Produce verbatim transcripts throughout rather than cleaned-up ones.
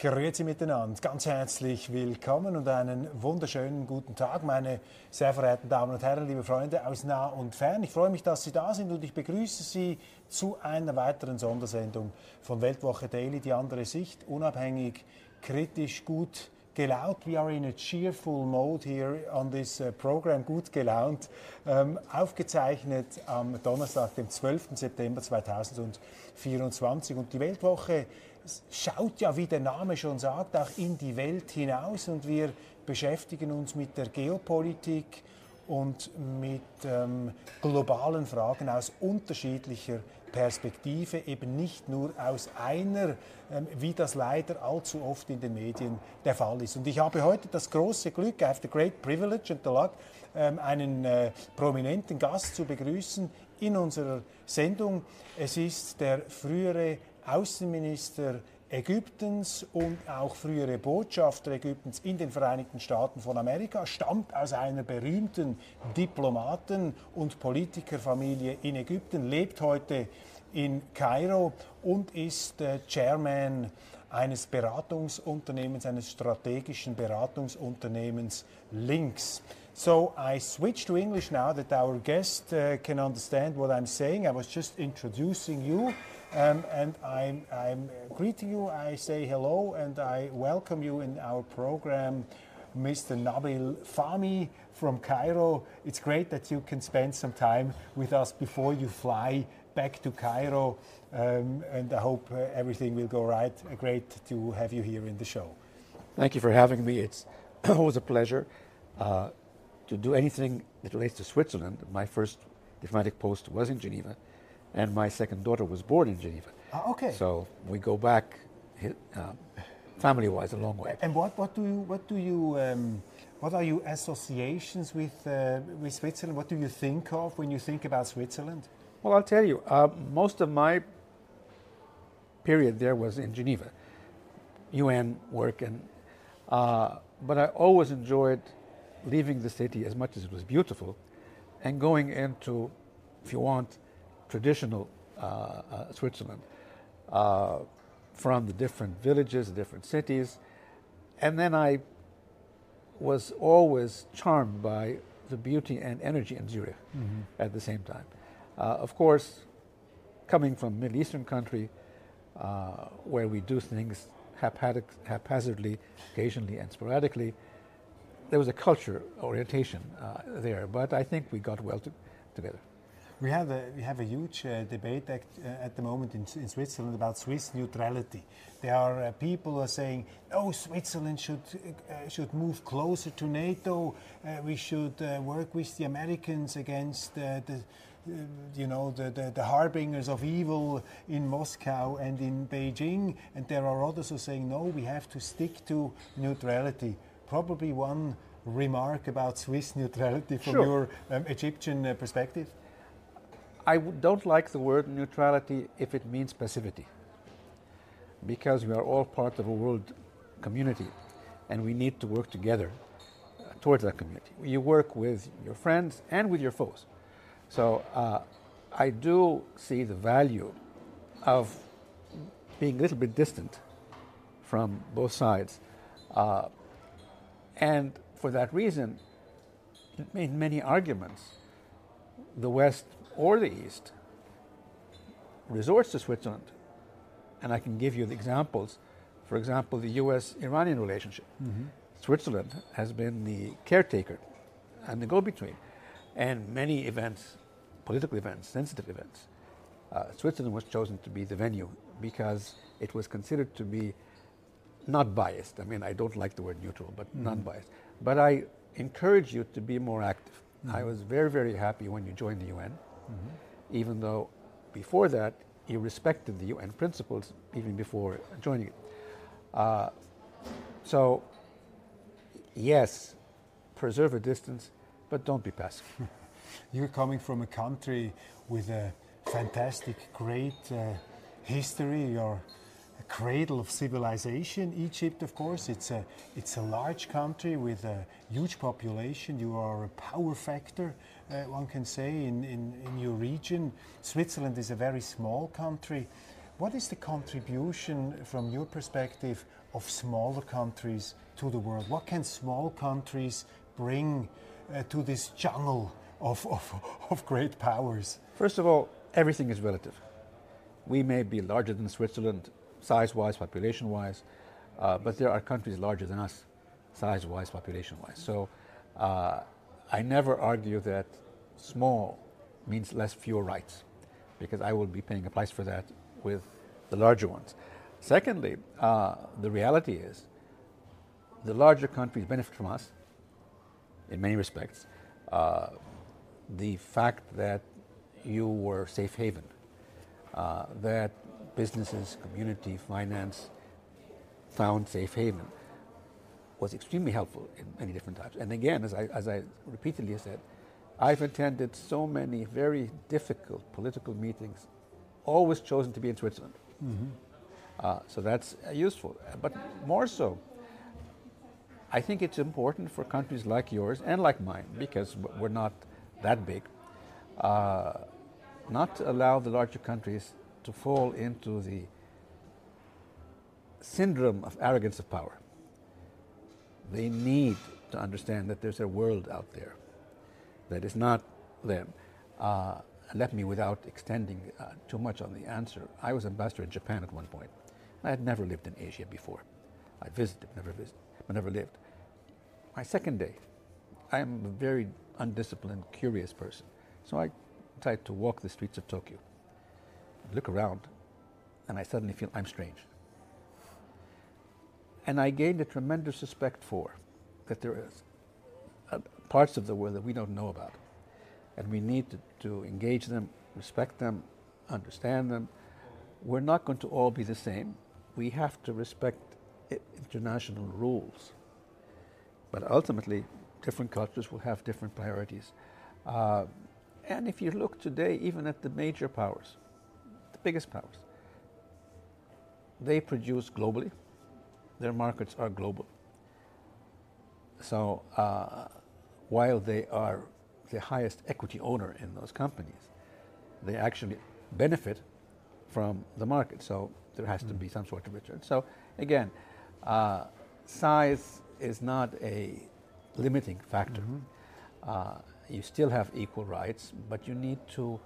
Grüezi miteinander, ganz herzlich willkommen und einen wunderschönen guten Tag, meine sehr verehrten Damen und Herren, liebe Freunde aus nah und fern. Ich freue mich, dass Sie da sind und ich begrüße Sie zu einer weiteren Sondersendung von Weltwoche Daily, die andere Sicht, unabhängig, kritisch, gut gelaunt. We are in a cheerful mode here on this uh, program, gut gelaunt, ähm, aufgezeichnet am Donnerstag, dem zwölften September zweitausendvierundzwanzig. Und die Weltwoche schaut ja, wie der Name schon sagt, auch in die Welt hinaus und wir beschäftigen uns mit der Geopolitik und mit ähm, globalen Fragen aus unterschiedlicher Perspektive, eben nicht nur aus einer, ähm, wie das leider allzu oft in den Medien der Fall ist. Und ich habe heute das große Glück, I have the great privilege and the luck, ähm, einen äh, prominenten Gast zu begrüßen in unserer Sendung. Es ist der frühere Außenminister Ägyptens und auch frühere Botschafter Ägyptens in den Vereinigten Staaten von Amerika, stammt aus einer berühmten Diplomaten- und Politikerfamilie in Ägypten, lebt heute in Kairo und ist äh, Chairman eines Beratungsunternehmens, eines strategischen Beratungsunternehmens Links. So I switch to English now that our guest uh, can understand what I'm saying. I was just introducing you. Um, and I'm, I'm greeting you, I say hello and I welcome you in our program, Mister Nabil Fahmy from Cairo. It's great that you can spend some time with us before you fly back to Cairo, um, and I hope uh, everything will go right. Uh, great to have you here in the show. Thank you for having me. It's always a pleasure uh, to do anything that relates to Switzerland. My first diplomatic post was in Geneva. And my second daughter was born in Geneva. Ah, okay. So we go back, uh, family-wise, a long way. And what, what do you, what do you, um, what are your associations with uh, with Switzerland? What do you think of when you think about Switzerland? Well, I'll tell you. Uh, most of my period there was in Geneva, U N work, and uh, but I always enjoyed leaving the city as much as it was beautiful, and going into, if you want, traditional uh, uh, Switzerland, uh, from the different villages, the different cities. And then I was always charmed by the beauty and energy in Zurich mm-hmm. at the same time. Uh, of course, coming from a Middle Eastern country uh, where we do things haphazard, haphazardly, occasionally and sporadically, there was a culture orientation uh, there, but I think we got well to, together. We have a, we have a huge uh, debate act, uh, at the moment in, in Switzerland about Swiss neutrality. There are uh, people who are saying, no, Switzerland should uh, should move closer to NATO. Uh, we should uh, work with the Americans against uh, the, uh, you know, the, the, the harbingers of evil in Moscow and in Beijing. And there are others who are saying, no, we have to stick to neutrality. Probably one remark about Swiss neutrality from sure. your um, Egyptian uh, perspective. I don't like the word neutrality if it means passivity, because we are all part of a world community and we need to work together uh, towards that community. You work with your friends and with your foes. So uh, I do see the value of being a little bit distant from both sides. Uh, and for that reason, in many arguments, the West or the East resorts to Switzerland. And I can give you the examples. For example, the U S Iranian relationship. Mm-hmm. Switzerland has been the caretaker and the go-between. And many events, political events, sensitive events, uh, Switzerland was chosen to be the venue because it was considered to be not biased. I mean, I don't like the word neutral, but mm-hmm. non-biased. But I encourage you to be more active. Mm-hmm. I was very, very happy when you joined the U N. Mm-hmm. Even though before that you respected the U N principles even before joining it. Uh, so, yes, preserve a distance, but don't be passive. You're coming from a country with a fantastic, great uh, history. You're a cradle of civilization. Egypt, of course, it's a, it's a large country with a huge population. You are a power factor, uh, one can say, in, in, in your region. Switzerland is a very small country. What is the contribution from your perspective of smaller countries to the world? What can small countries bring uh, to this jungle of, of, of great powers? First of all, everything is relative. We may be larger than Switzerland, size-wise, population-wise, uh, but there are countries larger than us, size-wise, population-wise. So uh, I never argue that small means less fewer rights, because I will be paying a price for that with the larger ones. Secondly, uh, the reality is the larger countries benefit from us in many respects. Uh, the fact that you were safe haven, uh, that businesses, community, finance found safe haven was extremely helpful in many different times. And again, as I, as I repeatedly said, I've attended so many very difficult political meetings, always chosen to be in Switzerland. Mm-hmm. uh, so that's uh, useful. But more so, I think it's important for countries like yours and like mine, because we're not that big, uh, not to allow the larger countries to fall into the syndrome of arrogance of power. They need to understand that there's a world out there that is not them. Uh, let me, without extending uh, too much on the answer, I was ambassador in Japan at one point. I had never lived in Asia before. I visited, never visited, but never lived. My second day, I am a very undisciplined, curious person. So I tried to walk the streets of Tokyo, look around, and I suddenly feel I'm strange. And I gained a tremendous respect for that there is uh, parts of the world that we don't know about. And we need to, to engage them, respect them, understand them. We're not going to all be the same. We have to respect I- international rules. But ultimately, different cultures will have different priorities. Uh, and if you look today, even at the major powers, the biggest powers, they produce globally. Their markets are global. So uh, while they are the highest equity owner in those companies, they actually benefit from the market. So there has mm. to be some sort of return. So again, uh, size is not a limiting factor. Mm-hmm. Uh, you still have equal rights, but you need to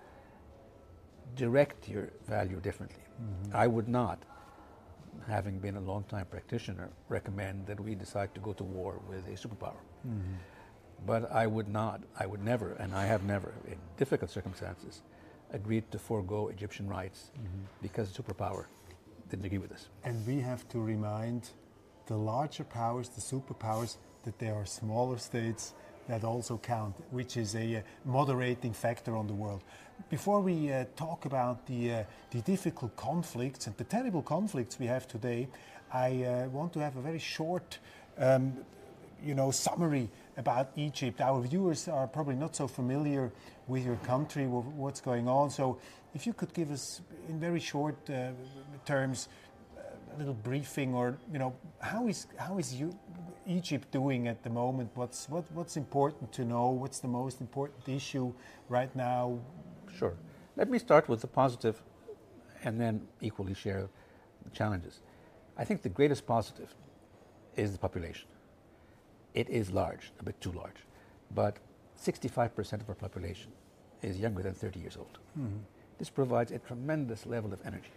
direct your value differently. Mm-hmm. I would not, having been a long-time practitioner, recommend that we decide to go to war with a superpower. Mm-hmm. But I would not, I would never, and I have never, in difficult circumstances, agreed to forego Egyptian rights mm-hmm. because the superpower didn't agree with us. And we have to remind the larger powers, the superpowers, that there are smaller states that also count, which is a uh, moderating factor on the world. Before we uh, talk about the, uh, the difficult conflicts and the terrible conflicts we have today, I uh, want to have a very short um, you know, summary about Egypt. Our viewers are probably not so familiar with your country, what's going on. So if you could give us, in very short uh, terms, a little briefing, or, you know, how is how is you, Egypt doing at the moment? What's what, what's important to know? What's the most important issue right now? Sure. Let me start with the positive and then equally share the challenges. I think the greatest positive is the population. It is large, a bit too large, but sixty-five percent of our population is younger than thirty years old. Mm-hmm. This provides a tremendous level of energy.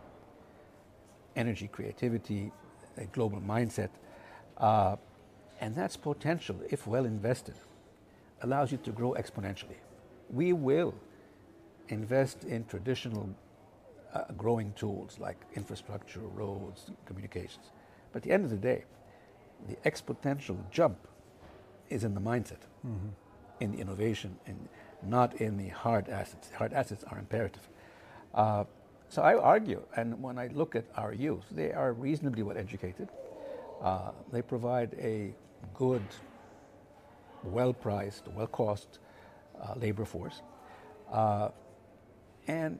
Energy, creativity, a global mindset, uh, and that's potential, if well invested, allows you to grow exponentially. We will invest in traditional uh, growing tools like infrastructure, roads, communications. But at the end of the day, the exponential jump is in the mindset, mm-hmm. in the innovation, and not in the hard assets. Hard assets are imperative. Uh, so I argue, and when I look at our youth, they are reasonably well educated. Uh, they provide a good, well-priced, well-cost uh, labor force. Uh, and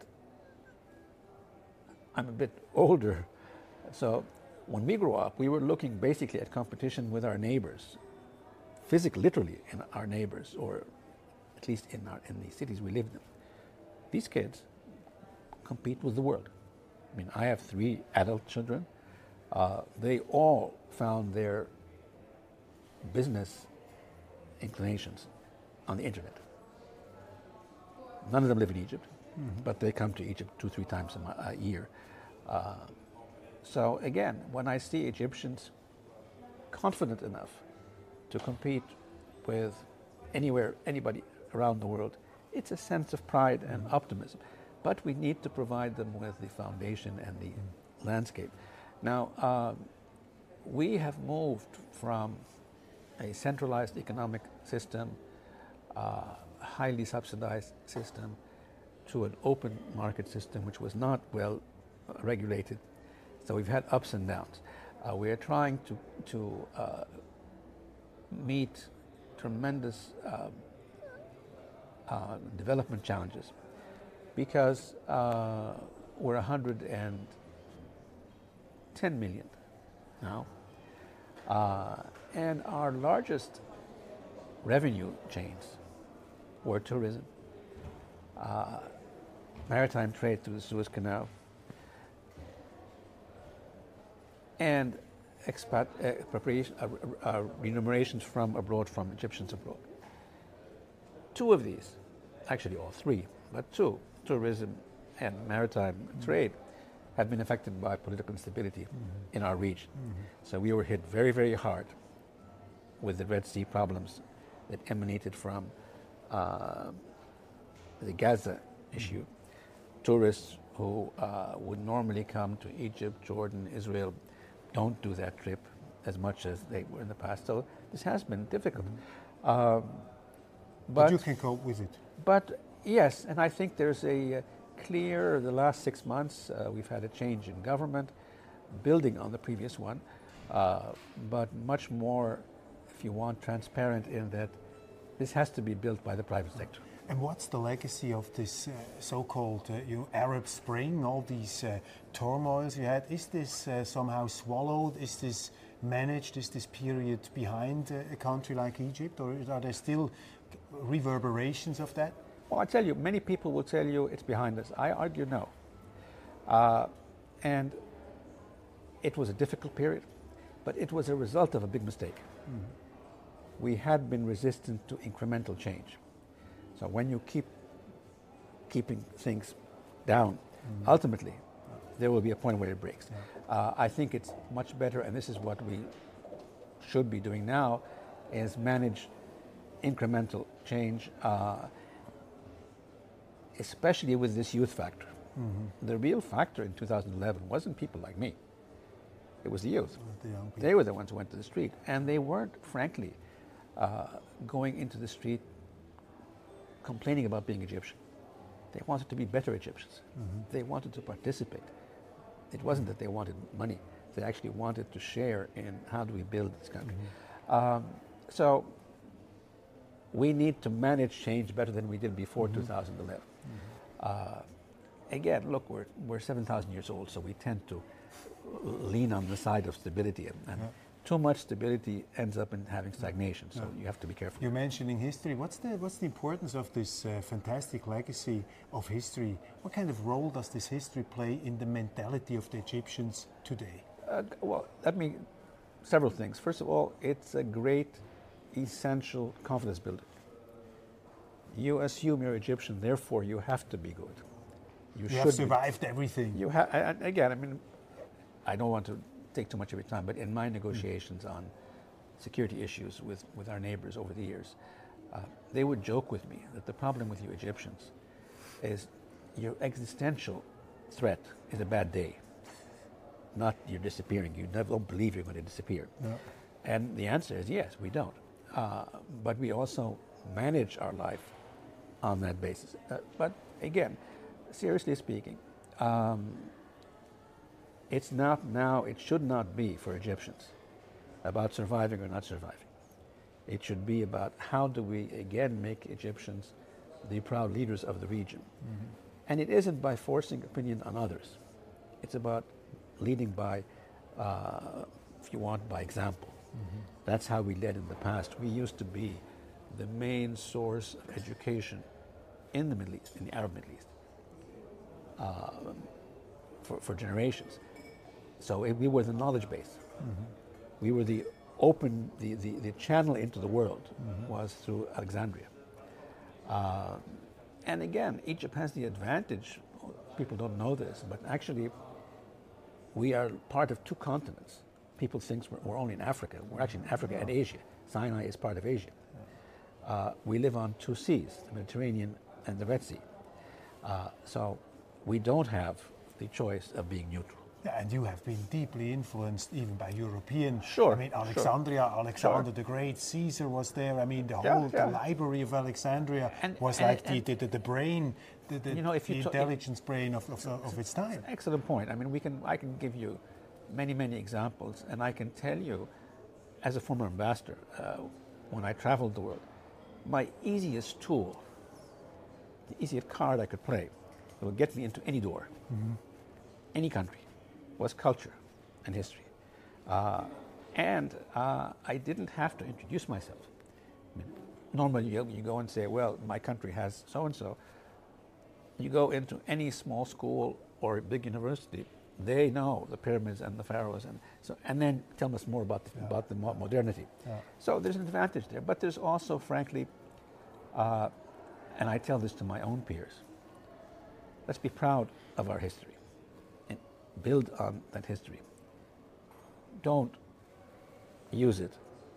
I'm a bit older, so when we grew up, we were looking basically at competition with our neighbors, physically, literally in our neighbors, or at least in our in the cities we lived in. These kids compete with the world. I mean, I have three adult children. Uh, they all found their business inclinations on the internet. None of them live in Egypt, mm-hmm. but they come to Egypt two, three times a, mo- a year. Uh, so again, when I see Egyptians confident enough to compete with anywhere, anybody around the world, it's a sense of pride and mm-hmm. optimism. But we need to provide them with the foundation and the mm-hmm. landscape. Now, uh, we have moved from a centralized economic system, uh, highly subsidized system, to an open market system which was not well uh, regulated. So we've had ups and downs. Uh, we are trying to, to uh, meet tremendous uh, uh, development challenges because uh, we're one hundred ten million now. Uh, and our largest revenue chains were tourism, uh, maritime trade through the Suez Canal, and expat uh, preparation, uh, uh, remunerations from abroad, from Egyptians abroad. Two of these, actually all three, but two, tourism and maritime mm-hmm. trade, have been affected by political instability mm-hmm. in our region. Mm-hmm. So we were hit very, very hard with the Red Sea problems that emanated from uh, the Gaza mm-hmm. issue. Tourists who uh, would normally come to Egypt, Jordan, Israel, don't do that trip as much as they were in the past. So this has been difficult. Mm-hmm. Um, but, but you can cope with it. But yes, and I think there's a uh, clear, the last six months, uh, we've had a change in government, building on the previous one, uh, but much more, if you want, transparent in that this has to be built by the private sector. And what's the legacy of this uh, so-called uh, you know, Arab Spring, all these uh, turmoils you had? Is this uh, somehow swallowed? Is this managed? Is this period behind uh, a country like Egypt? Or are there still reverberations of that? Well, I tell you, many people will tell you it's behind us. I argue no. Uh, and it was a difficult period, but it was a result of a big mistake. Mm-hmm. We had been resistant to incremental change. So when you keep keeping things down, mm-hmm. ultimately, there will be a point where it breaks. Yeah. Uh, I think it's much better, and this is what we should be doing now, is manage incremental change, uh, especially with this youth factor. Mm-hmm. The real factor in two thousand eleven wasn't people like me. It was the youth. The young people. They were the ones who went to the street. And they weren't, frankly, uh, going into the street complaining about being Egyptian. They wanted to be better Egyptians. Mm-hmm. They wanted to participate. It wasn't that they wanted money. They actually wanted to share in how do we build this country. Mm-hmm. Um, so we need to manage change better than we did before mm-hmm. two thousand eleven. Mm-hmm. Uh, again, look, we're, we're seven thousand years old, so we tend to lean on the side of stability. And, and yeah. too much stability ends up in having stagnation, so yeah. you have to be careful. You're mentioning history. What's the, what's the importance of this uh, fantastic legacy of history? What kind of role does this history play in the mentality of the Egyptians today? Uh, well, let me, several things. First of all, it's a great, essential confidence builder. You assume you're Egyptian, therefore you have to be good. You, you have survived be. everything. You have, again, I mean, I don't want to take too much of your time, but in my negotiations mm. on security issues with, with our neighbors over the years, uh, they would joke with me that the problem with you Egyptians is your existential threat is a bad day, not you're disappearing. You never don't believe you're going to disappear. Yeah. And the answer is yes, we don't. Uh, but we also manage our life on that basis. Uh, but again, seriously speaking, um, it's not now, it should not be for Egyptians about surviving or not surviving. It should be about how do we again make Egyptians the proud leaders of the region. Mm-hmm. And it isn't by forcing opinion on others. It's about leading by, uh, if you want, by example. Mm-hmm. That's how we led in the past. We used to be the main source of education in the Middle East, in the Arab Middle East. Um, for, for generations. So it, we were the knowledge base. Mm-hmm. We were the open, the, the, the channel into the world mm-hmm. was through Alexandria. Uh, and again, Egypt has the advantage, people don't know this, but actually we are part of two continents. People think we're, we're only in Africa. We're actually in Africa and Asia. Sinai is part of Asia. Uh, we live on two seas, the Mediterranean and the Red Sea. Uh, so we don't have the choice of being neutral. Yeah, and you have been deeply influenced even by European. Sure. I mean, Alexandria, sure. Alexander sure. the Great, Caesar was there. I mean, the yeah, whole yeah. the library of Alexandria and, was and, like and, the, the, the brain, the, the, you know, if the you intelligence ta- brain of, of, of its time. Excellent point. I mean, we can. I can give you many, many examples, and I can tell you, as a former ambassador, uh, when I traveled the world, my easiest tool, the easiest card I could play, that would get me into any door, mm-hmm. any country, was culture and history. Uh, and uh, I didn't have to introduce myself. I mean, normally you, you go and say, well, my country has so-and-so. You go into any small school or a big university, they know the pyramids and the pharaohs, and so and then tell us more about the, yeah. about the modernity. Yeah. So there's an advantage there, but there's also, frankly, uh, and I tell this to my own peers, let's be proud of our history and build on that history. Don't use it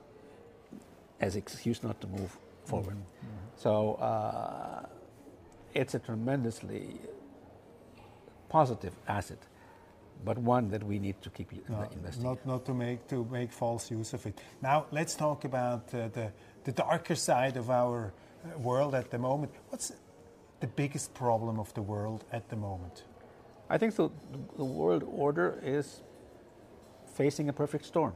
as excuse not to move forward. Mm-hmm. Mm-hmm. So uh, it's a tremendously positive asset, but one that we need to keep no, investing. Not, not to make to make false use of it. Now let's talk about uh, the the darker side of our uh, world at the moment. What's the biggest problem of the world at the moment? I think the, the world order is facing a perfect storm.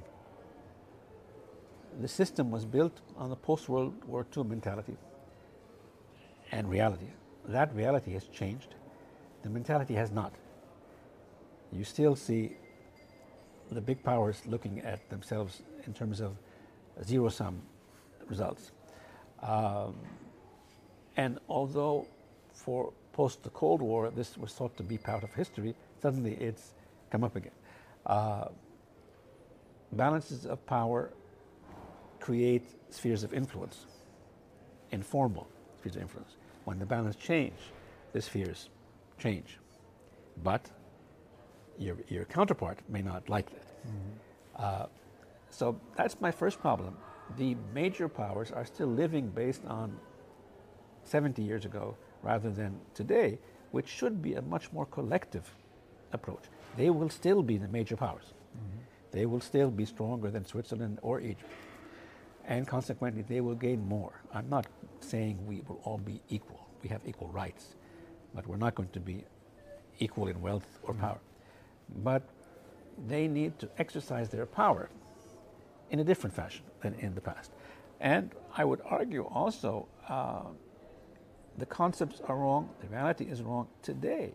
The system was built on the post-World War Two mentality and reality. That reality has changed. The mentality has not. You still see the big powers looking at themselves in terms of zero-sum results. Um, and although for post the Cold War this was thought to be part of history, suddenly it's come up again. Uh, balances of power create spheres of influence, informal spheres of influence. When the balance change, the spheres change. But your, your counterpart may not like that. Mm-hmm. Uh, so that's my first problem. The major powers are still living based on seventy years ago rather than today, which should be a much more collective approach. They will still be the major powers. Mm-hmm. They will still be stronger than Switzerland or Egypt. And consequently, they will gain more. I'm not saying we will all be equal. We have equal rights, but we're not going to be equal in wealth or mm-hmm. power. But they need to exercise their power in a different fashion than in the past. And I would argue also uh, the concepts are wrong, the reality is wrong today.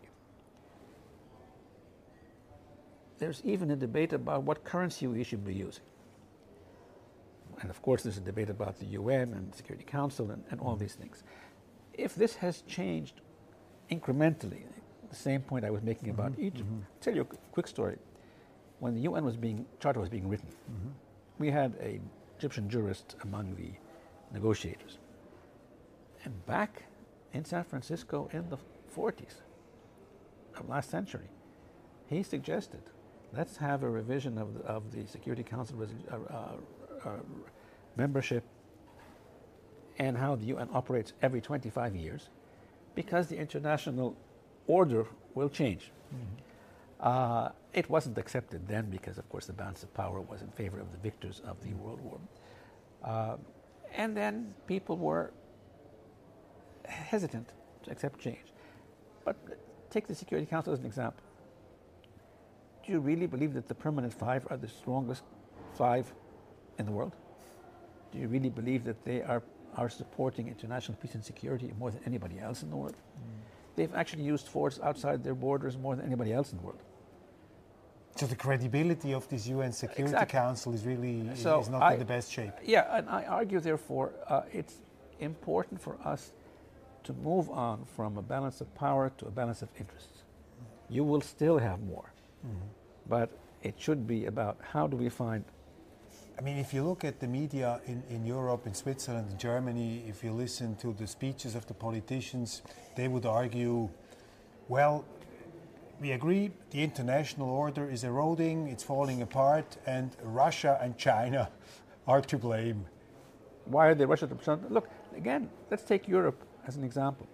There's even a debate about what currency we should be using. And of course there's a debate about the U N and the Security Council and, and all these things. If this has changed incrementally, the same point I was making about mm-hmm. Egypt, mm-hmm. I'll tell you a quick story. When the U N was being, charter was being written, mm-hmm. we had an Egyptian jurist among the negotiators. And back in San Francisco in the forties of last century, he suggested, let's have a revision of the, of the Security Council uh, uh, uh, membership and how the U N operates every twenty-five years, because the international order will change. Mm-hmm. Uh, it wasn't accepted then because, of course, the balance of power was in favor of the victors of the World War. Uh, and then people were hesitant to accept change. But take the Security Council as an example. Do you really believe that the permanent five are the strongest five in the world? Do you really believe that they are, are supporting international peace and security more than anybody else in the world? Mm. They've actually used force outside their borders more than anybody else in the world. So the credibility of this U N Security exactly. Council is really so is not I, in the best shape. Yeah, and I argue, therefore, uh, it's important for us to move on from a balance of power to a balance of interests. you will still have more. Mm-hmm. But it should be about how do we find. I mean, if you look at the media in, in Europe, in Switzerland, in Germany, if you listen to the speeches of the politicians, they would argue, well, we agree the international order is eroding, it's falling apart, and Russia and China are to blame. Why are they Russia to blame? Look, again, let's take Europe as an example.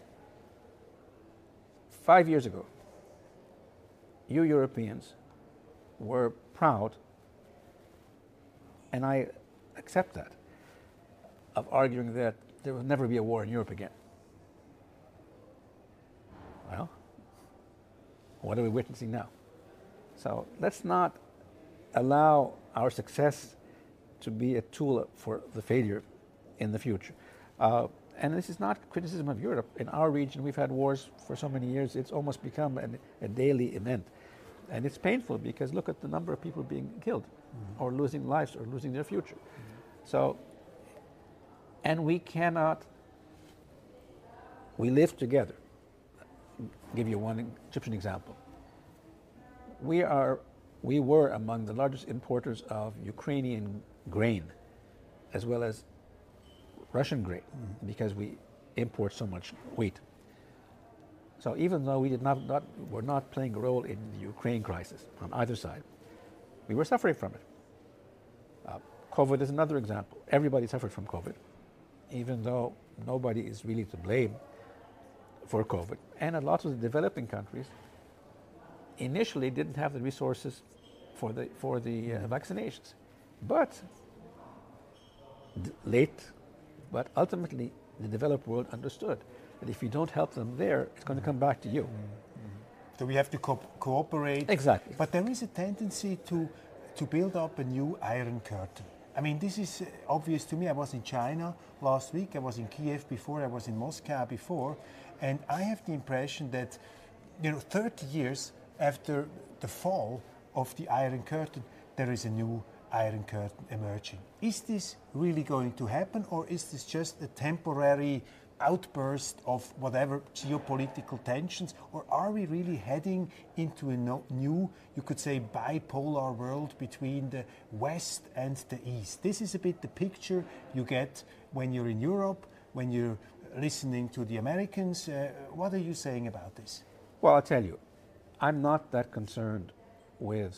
Five years ago, you Europeans were proud, and I accept that, of arguing that there will never be a war in Europe again. Well, what are we witnessing now? So let's not allow our success to be a tool for the failure in the future. Uh, and this is not criticism of Europe. In our region, we've had wars for so many years, it's almost become an, a daily event. And it's painful because look at the number of people being killed mm-hmm. or losing lives or losing their future. Mm-hmm. So, and we cannot, we live together. I'll give you one Egyptian example. We are, we were among the largest importers of Ukrainian grain, as well as Russian grain, mm-hmm. because we import so much wheat. So even though we did not, not were not playing a role in the Ukraine crisis on either side, we were suffering from it. Uh, COVID is another example. Everybody suffered from COVID, even though nobody is really to blame for COVID. And a lot of the developing countries initially didn't have the resources for the for the uh, vaccinations, but d- late, but ultimately the developed world understood that if you don't help them there, it's going to come back to you. Mm-hmm. So we have to co- cooperate. Exactly. But there is a tendency to to build up a new Iron Curtain. I mean, this is obvious to me. I was in China last week. I was in Kiev before. I was in Moscow before, and I have the impression that, you know, thirty years after the fall of the Iron Curtain, there is a new Iron Curtain emerging. Is this really going to happen, or is this just a temporary outburst of whatever geopolitical tensions, or are we really heading into a no, new, you could say, bipolar world between the West and the East? This is a bit the picture you get when you're in Europe, when you're listening to the Americans. Uh, what are you saying about this? Well, I'll tell you, I'm not that concerned with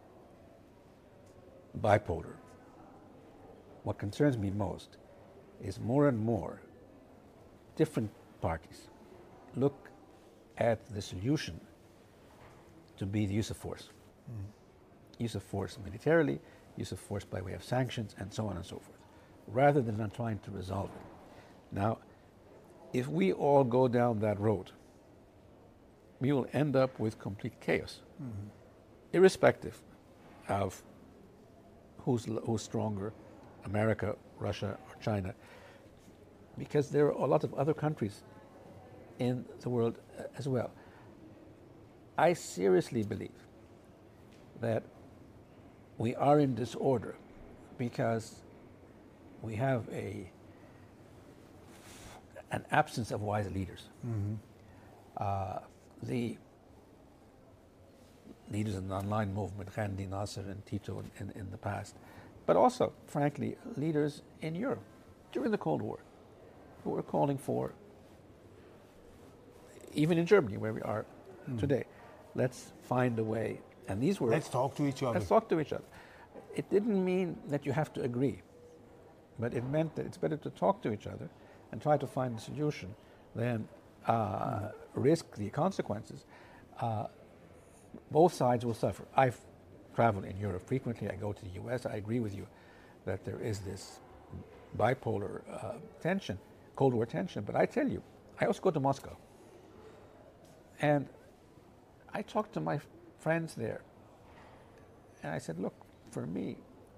bipolar. What concerns me most is more and more different parties look at the solution to be the use of force. Mm. Use of force militarily, use of force by way of sanctions, and so on and so forth, rather than on trying to resolve it. Now, if we all go down that road, we will end up with complete chaos, mm-hmm. irrespective of who's, who's stronger, America, Russia, or China, because there are a lot of other countries in the world as well. I seriously believe that we are in disorder because we have a an absence of wise leaders. Mm-hmm. Uh, the leaders in the online movement, Gandhi, Nasser, and Tito in, in, in the past, but also, frankly, leaders in Europe during the Cold War, who were calling for, even in Germany, where we are mm. today, let's find a way. And these were... Let's talk to each other. Let's talk to each other. It didn't mean that you have to agree, but it meant that it's better to talk to each other and try to find a solution than uh, mm. risk the consequences. Uh, both sides will suffer. I've traveled in Europe frequently. I go to the U S. I agree with you that there is this bipolar uh, tension, Cold War tension. But I tell you, I also go to Moscow. And I talked to my friends there. And I said, look, for me,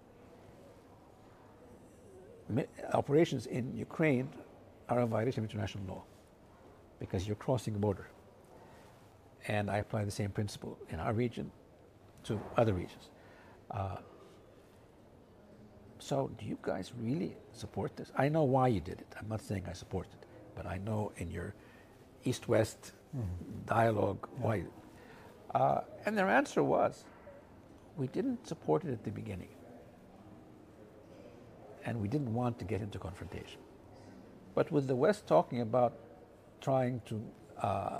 operations in Ukraine are a violation of international law because you're crossing a border. And I apply the same principle in our region to other regions. Uh, so do you guys really support this? I know why you did it. I'm not saying I support it, but I know in your East-West mm-hmm. dialogue yeah. why. Uh, and their answer was, we didn't support it at the beginning. And we didn't want to get into confrontation. But with the West talking about trying to uh,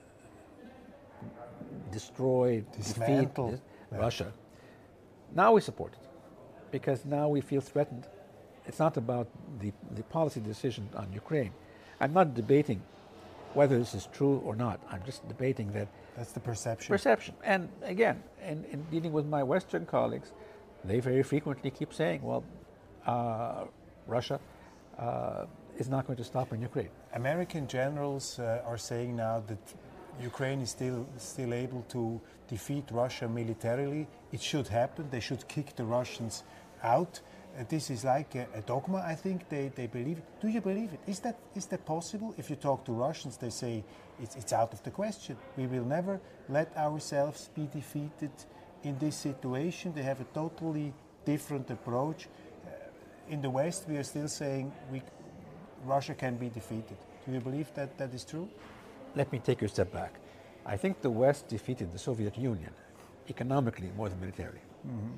destroy, Dismantle. defeat Yeah. Russia, now we support it. Because now we feel threatened. It's not about the, the policy decision on Ukraine. I'm not debating whether this is true or not. I'm just debating that That's the perception. perception. And again, in, in dealing with my Western colleagues, they very frequently keep saying, well, uh, Russia uh, is not going to stop in Ukraine. American generals uh, are saying now that Ukraine is still still able to defeat Russia militarily. It should happen. They should kick the Russians out. Uh, this is like a, a dogma, I think. They, they believe it. Do you believe it? Is that is that possible? If you talk to Russians, they say it's, it's out of the question. We will never let ourselves be defeated in this situation. They have a totally different approach. Uh, in the West, we are still saying we, Russia can be defeated. Do you believe that that is true? Let me take you a step back. I think the West defeated the Soviet Union economically more than militarily. Mm-hmm.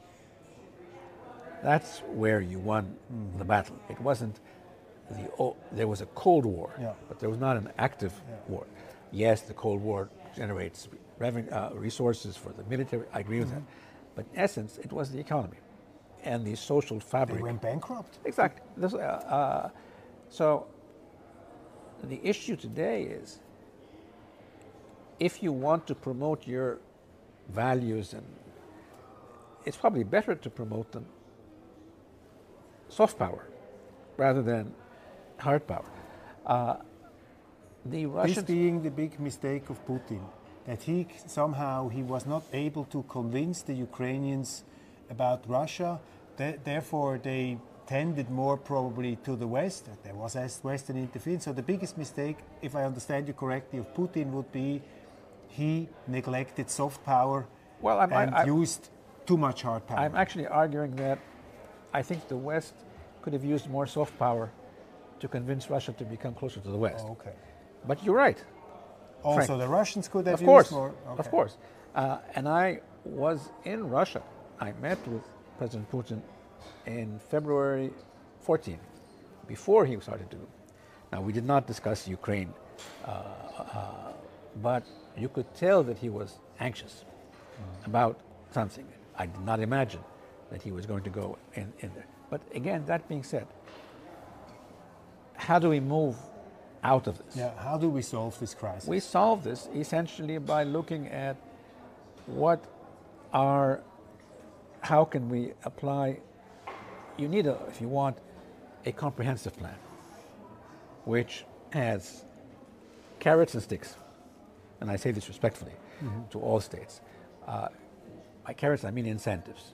That's where you won Mm-hmm. the battle. It wasn't the oh, there was a Cold War, Yeah. but there was not an active Yeah. war. Yes, the Cold War generates revenue, uh, resources for the military. I agree with Mm-hmm. that. But in essence, it was the economy and the social fabric. They went bankrupt. Exactly. This, uh, uh, so the issue today is, if you want to promote your values, and it's probably better to promote them soft power rather than hard power. Uh, the This Russians, being the big mistake of Putin, that he somehow he was not able to convince the Ukrainians about Russia. Th- therefore, they tended more probably to the West. There was Western interference. So the biggest mistake, if I understand you correctly, of Putin would be he neglected soft power well, I'm, and I, I, used too much hard power. I'm actually arguing that I think the West could have used more soft power to convince Russia to become closer to the West. Oh, okay. But you're right. Also, Frank. the Russians could have Of used course, more. of Okay. course. Uh, and I was in Russia. I met with President Putin in February fourteenth, before he started to. Now, we did not discuss Ukraine, uh, uh, but you could tell that he was anxious mm. about something. I did not imagine that he was going to go in, in there. But again, that being said, how do we move out of this? Yeah. How do we solve this crisis? We solve this essentially by looking at what are, how can we apply, you need, a, if you want, a comprehensive plan, which has carrots and sticks, and I say this respectfully mm-hmm. to all states. Uh, by carrots, I mean incentives.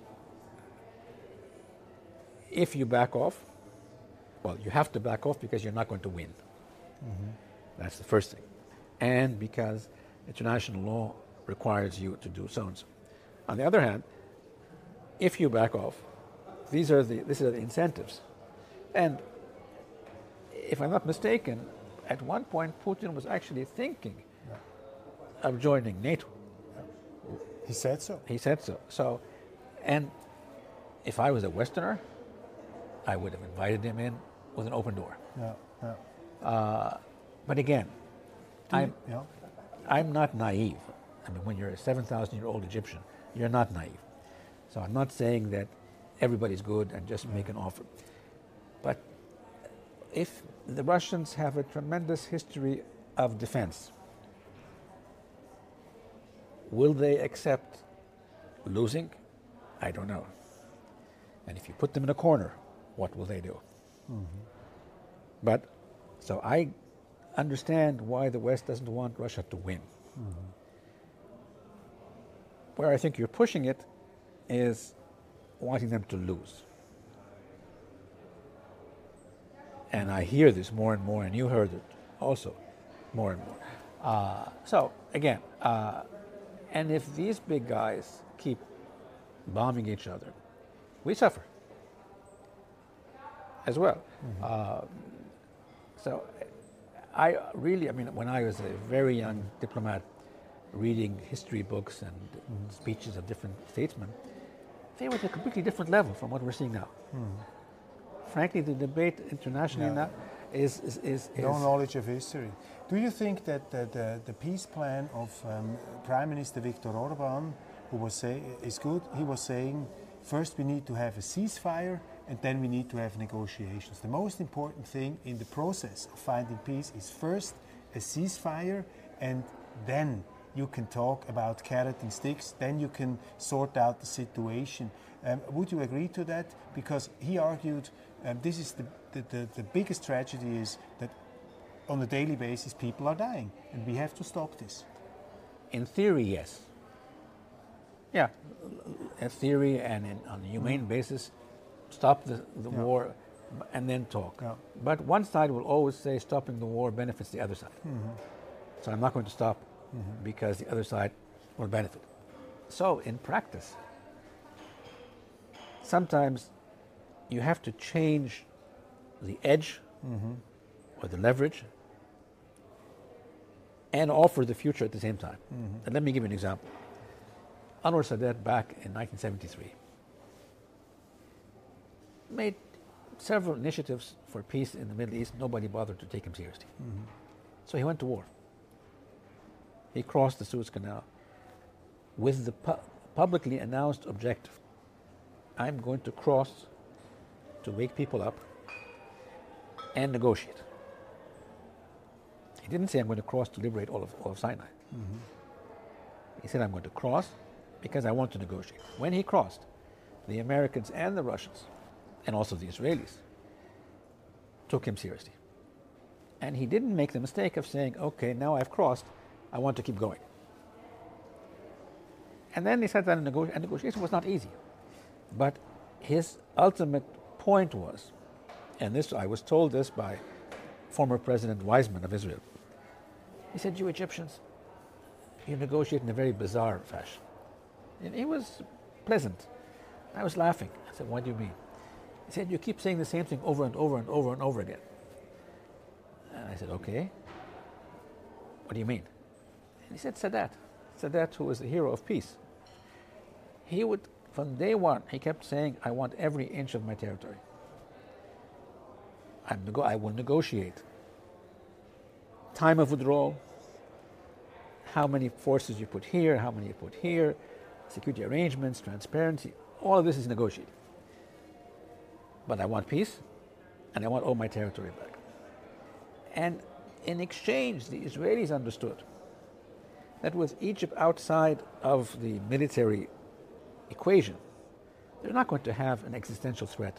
If you back off, well, you have to back off because you're not going to win. Mm-hmm. That's the first thing. And because international law requires you to do so and so. On the other hand, if you back off, these are the, these are the incentives. And if I'm not mistaken, at one point Putin was actually thinking yeah. of joining NATO. Yeah. He said so. He said so. So, and if I was a Westerner, I would have invited him in with an open door. Yeah, yeah. Uh, but again, I'm, yeah. I'm not naive. I mean, when you're a seven thousand year old Egyptian, you're not naive. So I'm not saying that everybody's good and just make an offer. But if the Russians have a tremendous history of defense, will they accept losing? I don't know. And if you put them in a corner, what will they do? Mm-hmm. But, so I understand why the West doesn't want Russia to win. Mm-hmm. Where I think you're pushing it is wanting them to lose. And I hear this more and more, and you heard it also more and more. Uh, so, again, uh, and if these big guys keep bombing each other, we suffer as well. Mm-hmm. Uh, so I really, I mean, when I was a very young diplomat, reading history books and mm. speeches of different statesmen, they were at a completely different level from what we're seeing now. Mm. Frankly, the debate internationally yeah. now is, is, is, is... No knowledge of history. Do you think that the, the, the peace plan of um, Prime Minister Viktor Orban, who was say, is good, he was saying, first we need to have a ceasefire and then we need to have negotiations. The most important thing in the process of finding peace is first a ceasefire, and then you can talk about carrot and sticks, then you can sort out the situation. Um, would you agree to that? Because he argued um, this is the, the, the, the biggest tragedy is that on a daily basis people are dying and we have to stop this. In theory, yes. Yeah, in theory and in, on a humane mm. basis, stop the, the yeah. war and then talk. Yeah. But one side will always say stopping the war benefits the other side. Mm-hmm. So I'm not going to stop mm-hmm. because the other side will benefit. So in practice, sometimes you have to change the edge mm-hmm. or the leverage and offer the future at the same time. Mm-hmm. And let me give you an example. Anwar Sadat back in nineteen seventy-three made several initiatives for peace in the Middle East. Nobody bothered to take him seriously. Mm-hmm. So he went to war. He crossed the Suez Canal with the pu- publicly announced objective: I'm going to cross to wake people up and negotiate. He didn't say I'm going to cross to liberate all of, all of Sinai. Mm-hmm. He said I'm going to cross because I want to negotiate. When he crossed, the Americans and the Russians, and also the Israelis, took him seriously. And he didn't make the mistake of saying, okay, now I've crossed, I want to keep going. And then he said that a, nego- a negotiation was not easy. But his ultimate point was, and this I was told this by former President Weizmann of Israel, he said, you Egyptians, you negotiate in a very bizarre fashion. And he was pleasant. I was laughing. I said, what do you mean? He said, you keep saying the same thing over and over and over and over again. And I said, okay. What do you mean? And he said, Sadat. Sadat, who was the hero of peace. He would, from day one, he kept saying, I want every inch of my territory. I'm nego- I will negotiate time of withdrawal, how many forces you put here, how many you put here, security arrangements, transparency, all of this is negotiated. But I want peace, and I want all my territory back. And in exchange, the Israelis understood that with Egypt outside of the military equation, they're not going to have an existential threat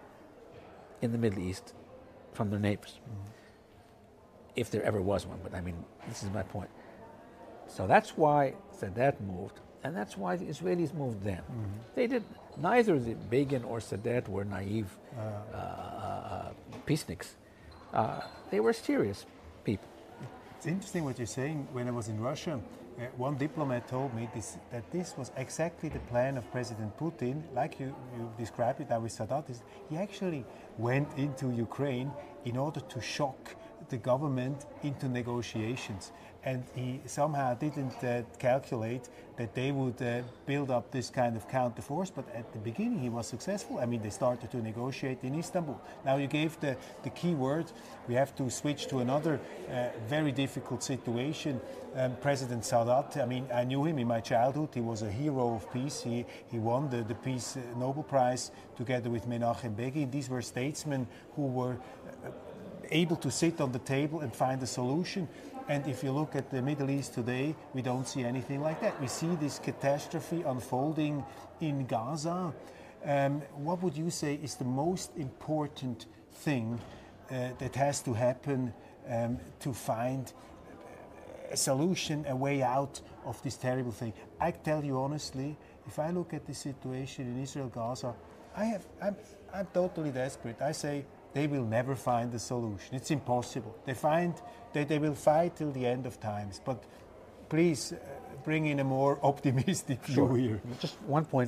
in the Middle East from their neighbors, mm-hmm. if there ever was one. But I mean, this is my point. So that's why Sadat moved, and that's why the Israelis moved them. Mm-hmm. They did. Neither the Begin or Sadat were naive uh, uh, peaceniks. Uh, they were serious people. It's interesting what you're saying. When I was in Russia, uh, one diplomat told me this, that this was exactly the plan of President Putin, like you, you described it now with Sadat. He actually went into Ukraine in order to shock the government into negotiations. And he somehow didn't uh, calculate that they would uh, build up this kind of counter force, but at the beginning he was successful. I mean, they started to negotiate in Istanbul. Now you gave the, the key word. We have to switch to another uh, very difficult situation. Um, President Sadat, I mean, I knew him in my childhood. He was a hero of peace. He, he won the, the Peace Nobel Prize together with Menachem Begin. These were statesmen who were uh, able to sit on the table and find a solution. And if you look at the Middle East today, we don't see anything like that. We see this catastrophe unfolding in Gaza. Um, what would you say is the most important thing uh, that has to happen um, to find a solution, a way out of this terrible thing? I tell you honestly, if I look at the situation in Israel, Gaza, I have, I'm, I'm totally desperate. I say, they will never find a solution. It's impossible. They find that they will fight till the end of times. But please uh, bring in a more optimistic sure. view here. Just one point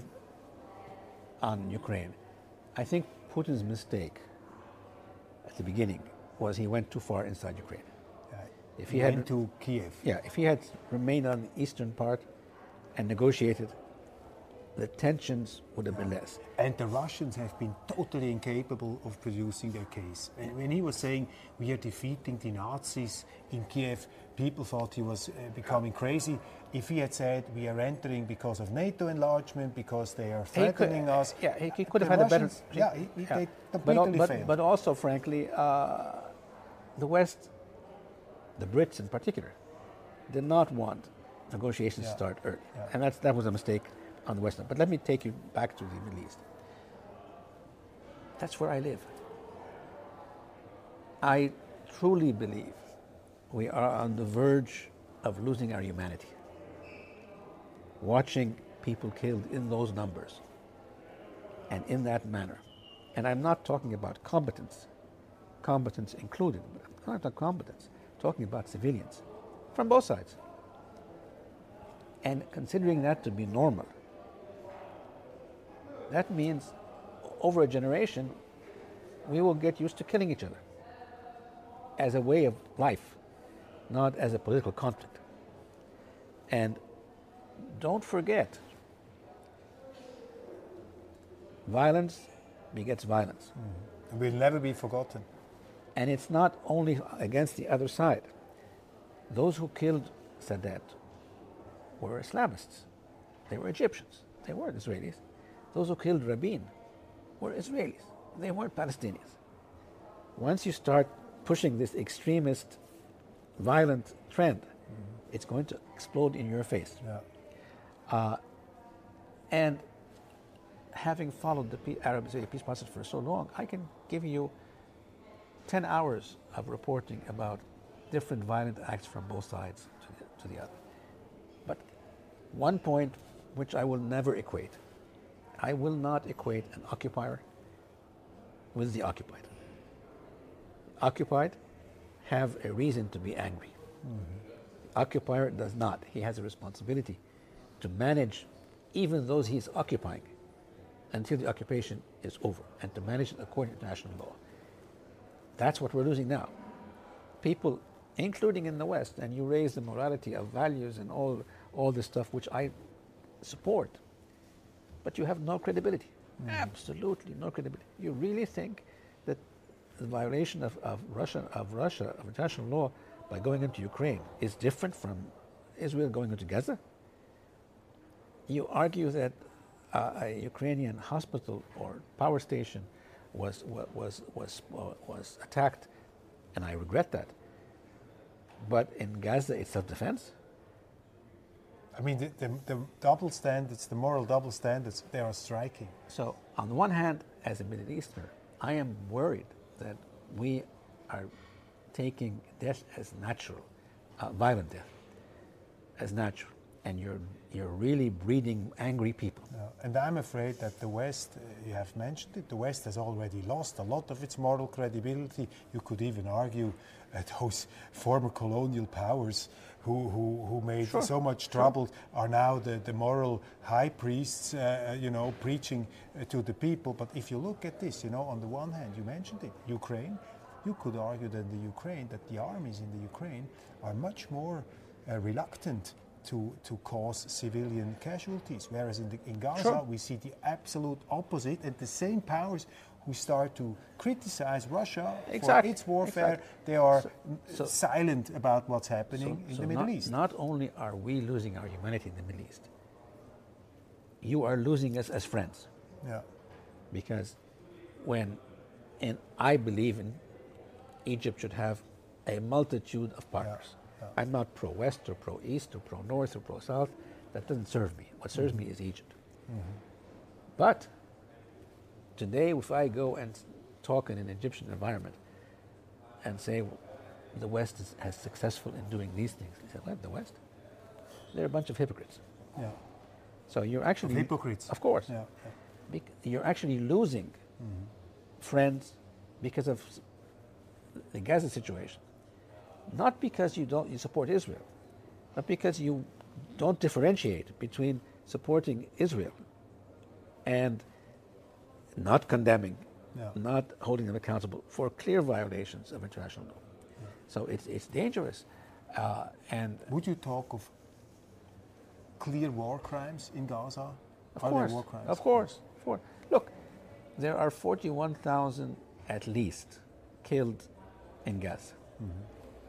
on Ukraine. I think Putin's mistake at the beginning was he went too far inside Ukraine. Right. If he, he went to Kiev. Yeah, if he had remained on the eastern part and negotiated, the tensions would have been less. And the Russians have been totally incapable of producing their case. And when he was saying we are defeating the Nazis in Kiev, people thought he was uh, becoming crazy. If he had said we are entering because of NATO enlargement, because they are threatening could, us, yeah, he, he could have the had Russians, a better. Yeah, he, he, yeah. they completely but, but, failed. But also, frankly, uh, the West, the Brits in particular, did not want negotiations yeah. to start early, yeah. and that's that was a mistake on the Western. But let me take you back to the Middle East. That's where I live. I truly believe we are on the verge of losing our humanity. Watching people killed in those numbers and in that manner. And I'm not talking about combatants, combatants included, but I'm not about combatants, I'm talking about civilians from both sides. And considering that to be normal, that means over a generation, we will get used to killing each other as a way of life, not as a political conflict. And don't forget, violence begets violence. Mm. It will never be forgotten. And it's not only against the other side. Those who killed Sadat were Islamists. They were Egyptians. They weren't Israelis. Those who killed Rabin were Israelis. They weren't Palestinians. Once you start pushing this extremist, violent trend, mm-hmm. it's going to explode in your face. Yeah. Uh, and having followed the Arab-Israeli peace process for so long, I can give you ten hours of reporting about different violent acts from both sides to the, to the other. But one point which I will never equate, I will not equate an occupier with the occupied. Occupied have a reason to be angry. Mm-hmm. The occupier does not. He has a responsibility to manage even those he's occupying until the occupation is over, and to manage it according to international law. That's what we're losing now. People, including in the West, and you raise the morality of values and all, all this stuff, which I support, but you have no credibility. Mm. Absolutely no credibility. You really think that the violation of, of Russia, of Russia, of international law by going into Ukraine is different from Israel going into Gaza? You argue that uh, a Ukrainian hospital or power station was was was was attacked, and I regret that. But in Gaza, it's self-defense. I mean, the, the, the double standards, the moral double standards, they are striking. So, on the one hand, as a Middle Easterner, I am worried that we are taking death as natural, uh, violent death as natural, and you're you're really breeding angry people. Yeah. And I'm afraid that the West, uh, you have mentioned it, the West has already lost a lot of its moral credibility. You could even argue uh, those former colonial powers who, who, who made sure. so much trouble sure. are now the, the moral high priests, uh, you know, preaching uh, to the people. But if you look at this, you know, on the one hand, you mentioned it, Ukraine, you could argue that the Ukraine, that the armies in the Ukraine are much more uh, reluctant to, to cause civilian casualties, whereas in, the, in Gaza sure. we see the absolute opposite, and the same powers who start to criticize Russia exactly. for its warfare, exactly. they are so, so, silent about what's happening so, in so the Middle not, East. Not only are we losing our humanity in the Middle East, you are losing us as friends. Yeah. Because when, and I believe in Egypt should have a multitude of partners. Yeah. Yeah. I'm not pro-West or pro-East or pro-North or pro-South. That doesn't serve me. What serves mm-hmm. me is Egypt. Mm-hmm. But today, if I go and talk in an Egyptian environment and say well, the West is as successful in doing these things, they say, what, the West? They're a bunch of hypocrites. Yeah. So you're actually... Of hypocrites. Of course. Yeah. Yeah. You're actually losing mm-hmm. friends because of the Gaza situation. Not because you don't you support Israel, not because you don't differentiate between supporting Israel and not condemning, yeah. not holding them accountable for clear violations of international law. Yeah. So it's it's dangerous Uh, and Would you talk of clear war crimes in Gaza? of Are course, there war crimes? of course, of course. Look, there are forty-one thousand at least killed in Gaza. Mm-hmm.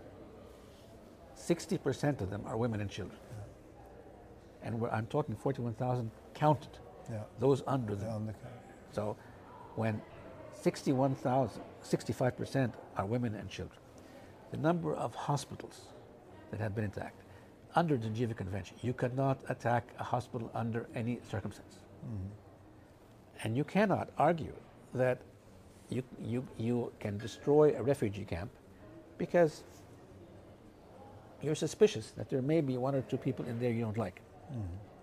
sixty percent of them are women and children. Yeah. And we're, I'm talking forty-one thousand counted, Yeah. those under The them. undercount. So when sixty-one thousand, sixty-five percent are women and children, the number of hospitals that have been attacked under the Geneva Convention, you cannot attack a hospital under any circumstance. Mm-hmm. And you cannot argue that you, you, you can destroy a refugee camp because you're suspicious that there may be one or two people in there you don't like. Mm-hmm.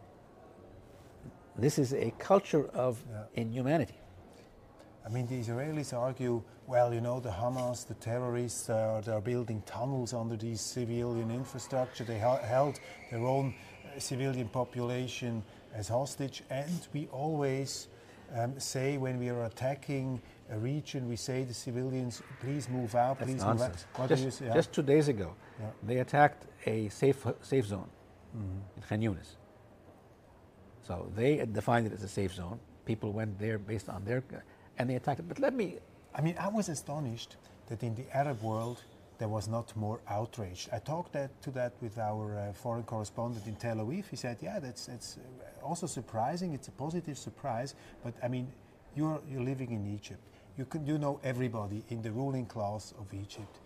This is a culture of yeah. inhumanity. I mean, the Israelis argue, well, you know, the Hamas, the terrorists, uh, they're building tunnels under these civilian infrastructure. They ha- held their own uh, civilian population as hostage. And we always um, say when we are attacking a region, we say the civilians, please move out, That's please nonsense. move out. What just, do you say? Yeah. just two days ago, yeah. they attacked a safe safe zone mm-hmm. in Khan Yunis. So they defined it as a safe zone. People went there based on their... and they attacked it. But let me... I mean, I was astonished that in the Arab world there was not more outrage. I talked that, to that with our uh, foreign correspondent in Tel Aviv. He said, yeah, that's, that's also surprising. It's a positive surprise. But, I mean, you're, you're living in Egypt. You, can, you know everybody in the ruling class of Egypt.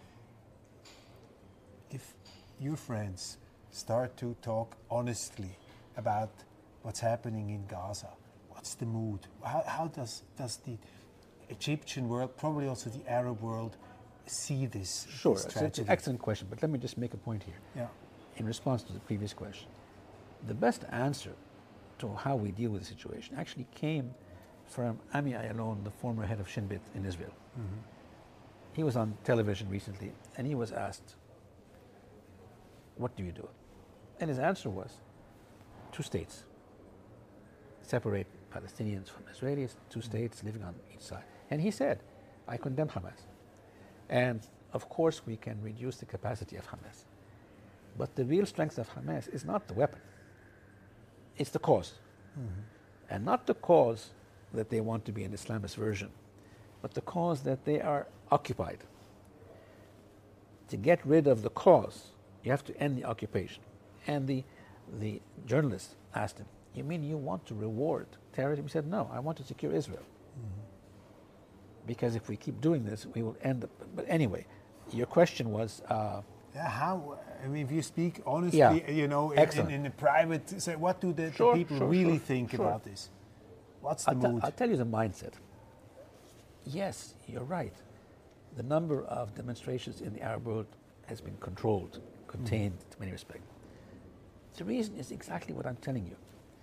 If your friends start to talk honestly about what's happening in Gaza, what's the mood? How, how does, does the Egyptian world, probably also the Arab world, see this? Sure, this it's, it's an excellent question, but let me just make a point here. Yeah. In response to the previous question, the best answer to how we deal with the situation actually came from Ami Ayalon, the former head of Shin Bet in Israel. Mm-hmm. He was on television recently, and he was asked, what do you do? And his answer was, two states. Separate Palestinians from Israelis, two states living on each side. And he said, I condemn Hamas. And of course we can reduce the capacity of Hamas. But the real strength of Hamas is not the weapon. It's the cause. Mm-hmm. And not the cause that they want to be an Islamist version, but the cause that they are occupied. To get rid of the cause, you have to end the occupation. And the, the journalist asked him, you mean you want to reward terrorism? He said, no, I want to secure Israel. Mm-hmm. Because if we keep doing this, we will end up. But anyway, your question was... Uh, yeah, how, I mean, if you speak honestly, yeah, you know, in, in, in the private, say, what do the, sure, the people sure, really sure, think sure. about this? What's the I'll mood? T- I'll tell you the mindset. Yes, you're right. The number of demonstrations in the Arab world has been controlled, contained mm-hmm. to many respects. The reason is exactly what I'm telling you.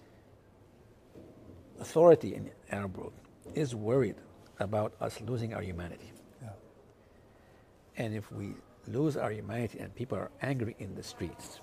Authority in the Arab world is worried about us losing our humanity. Yeah. And if we lose our humanity and people are angry in the streets,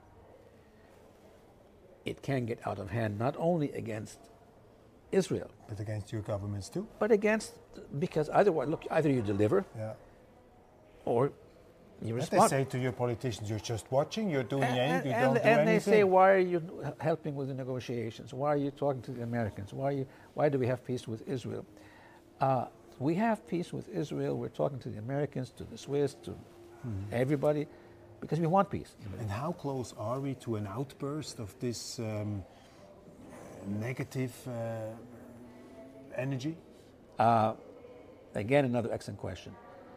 it can get out of hand not only against Israel, but against your governments too. But against, because otherwise, look, either you deliver, yeah. or you but respond. They say to your politicians, you're just watching, you're doing and, anything, you and, don't and do anything. And they say, why are you helping with the negotiations? Why are you talking to the Americans? Why are you? Why do we have peace with Israel? Uh, we have peace with Israel. We're talking to the Americans, to the Swiss, to mm-hmm. everybody, because we want peace. And how close are we to an outburst of this um, negative uh, energy? Uh, again, another excellent question.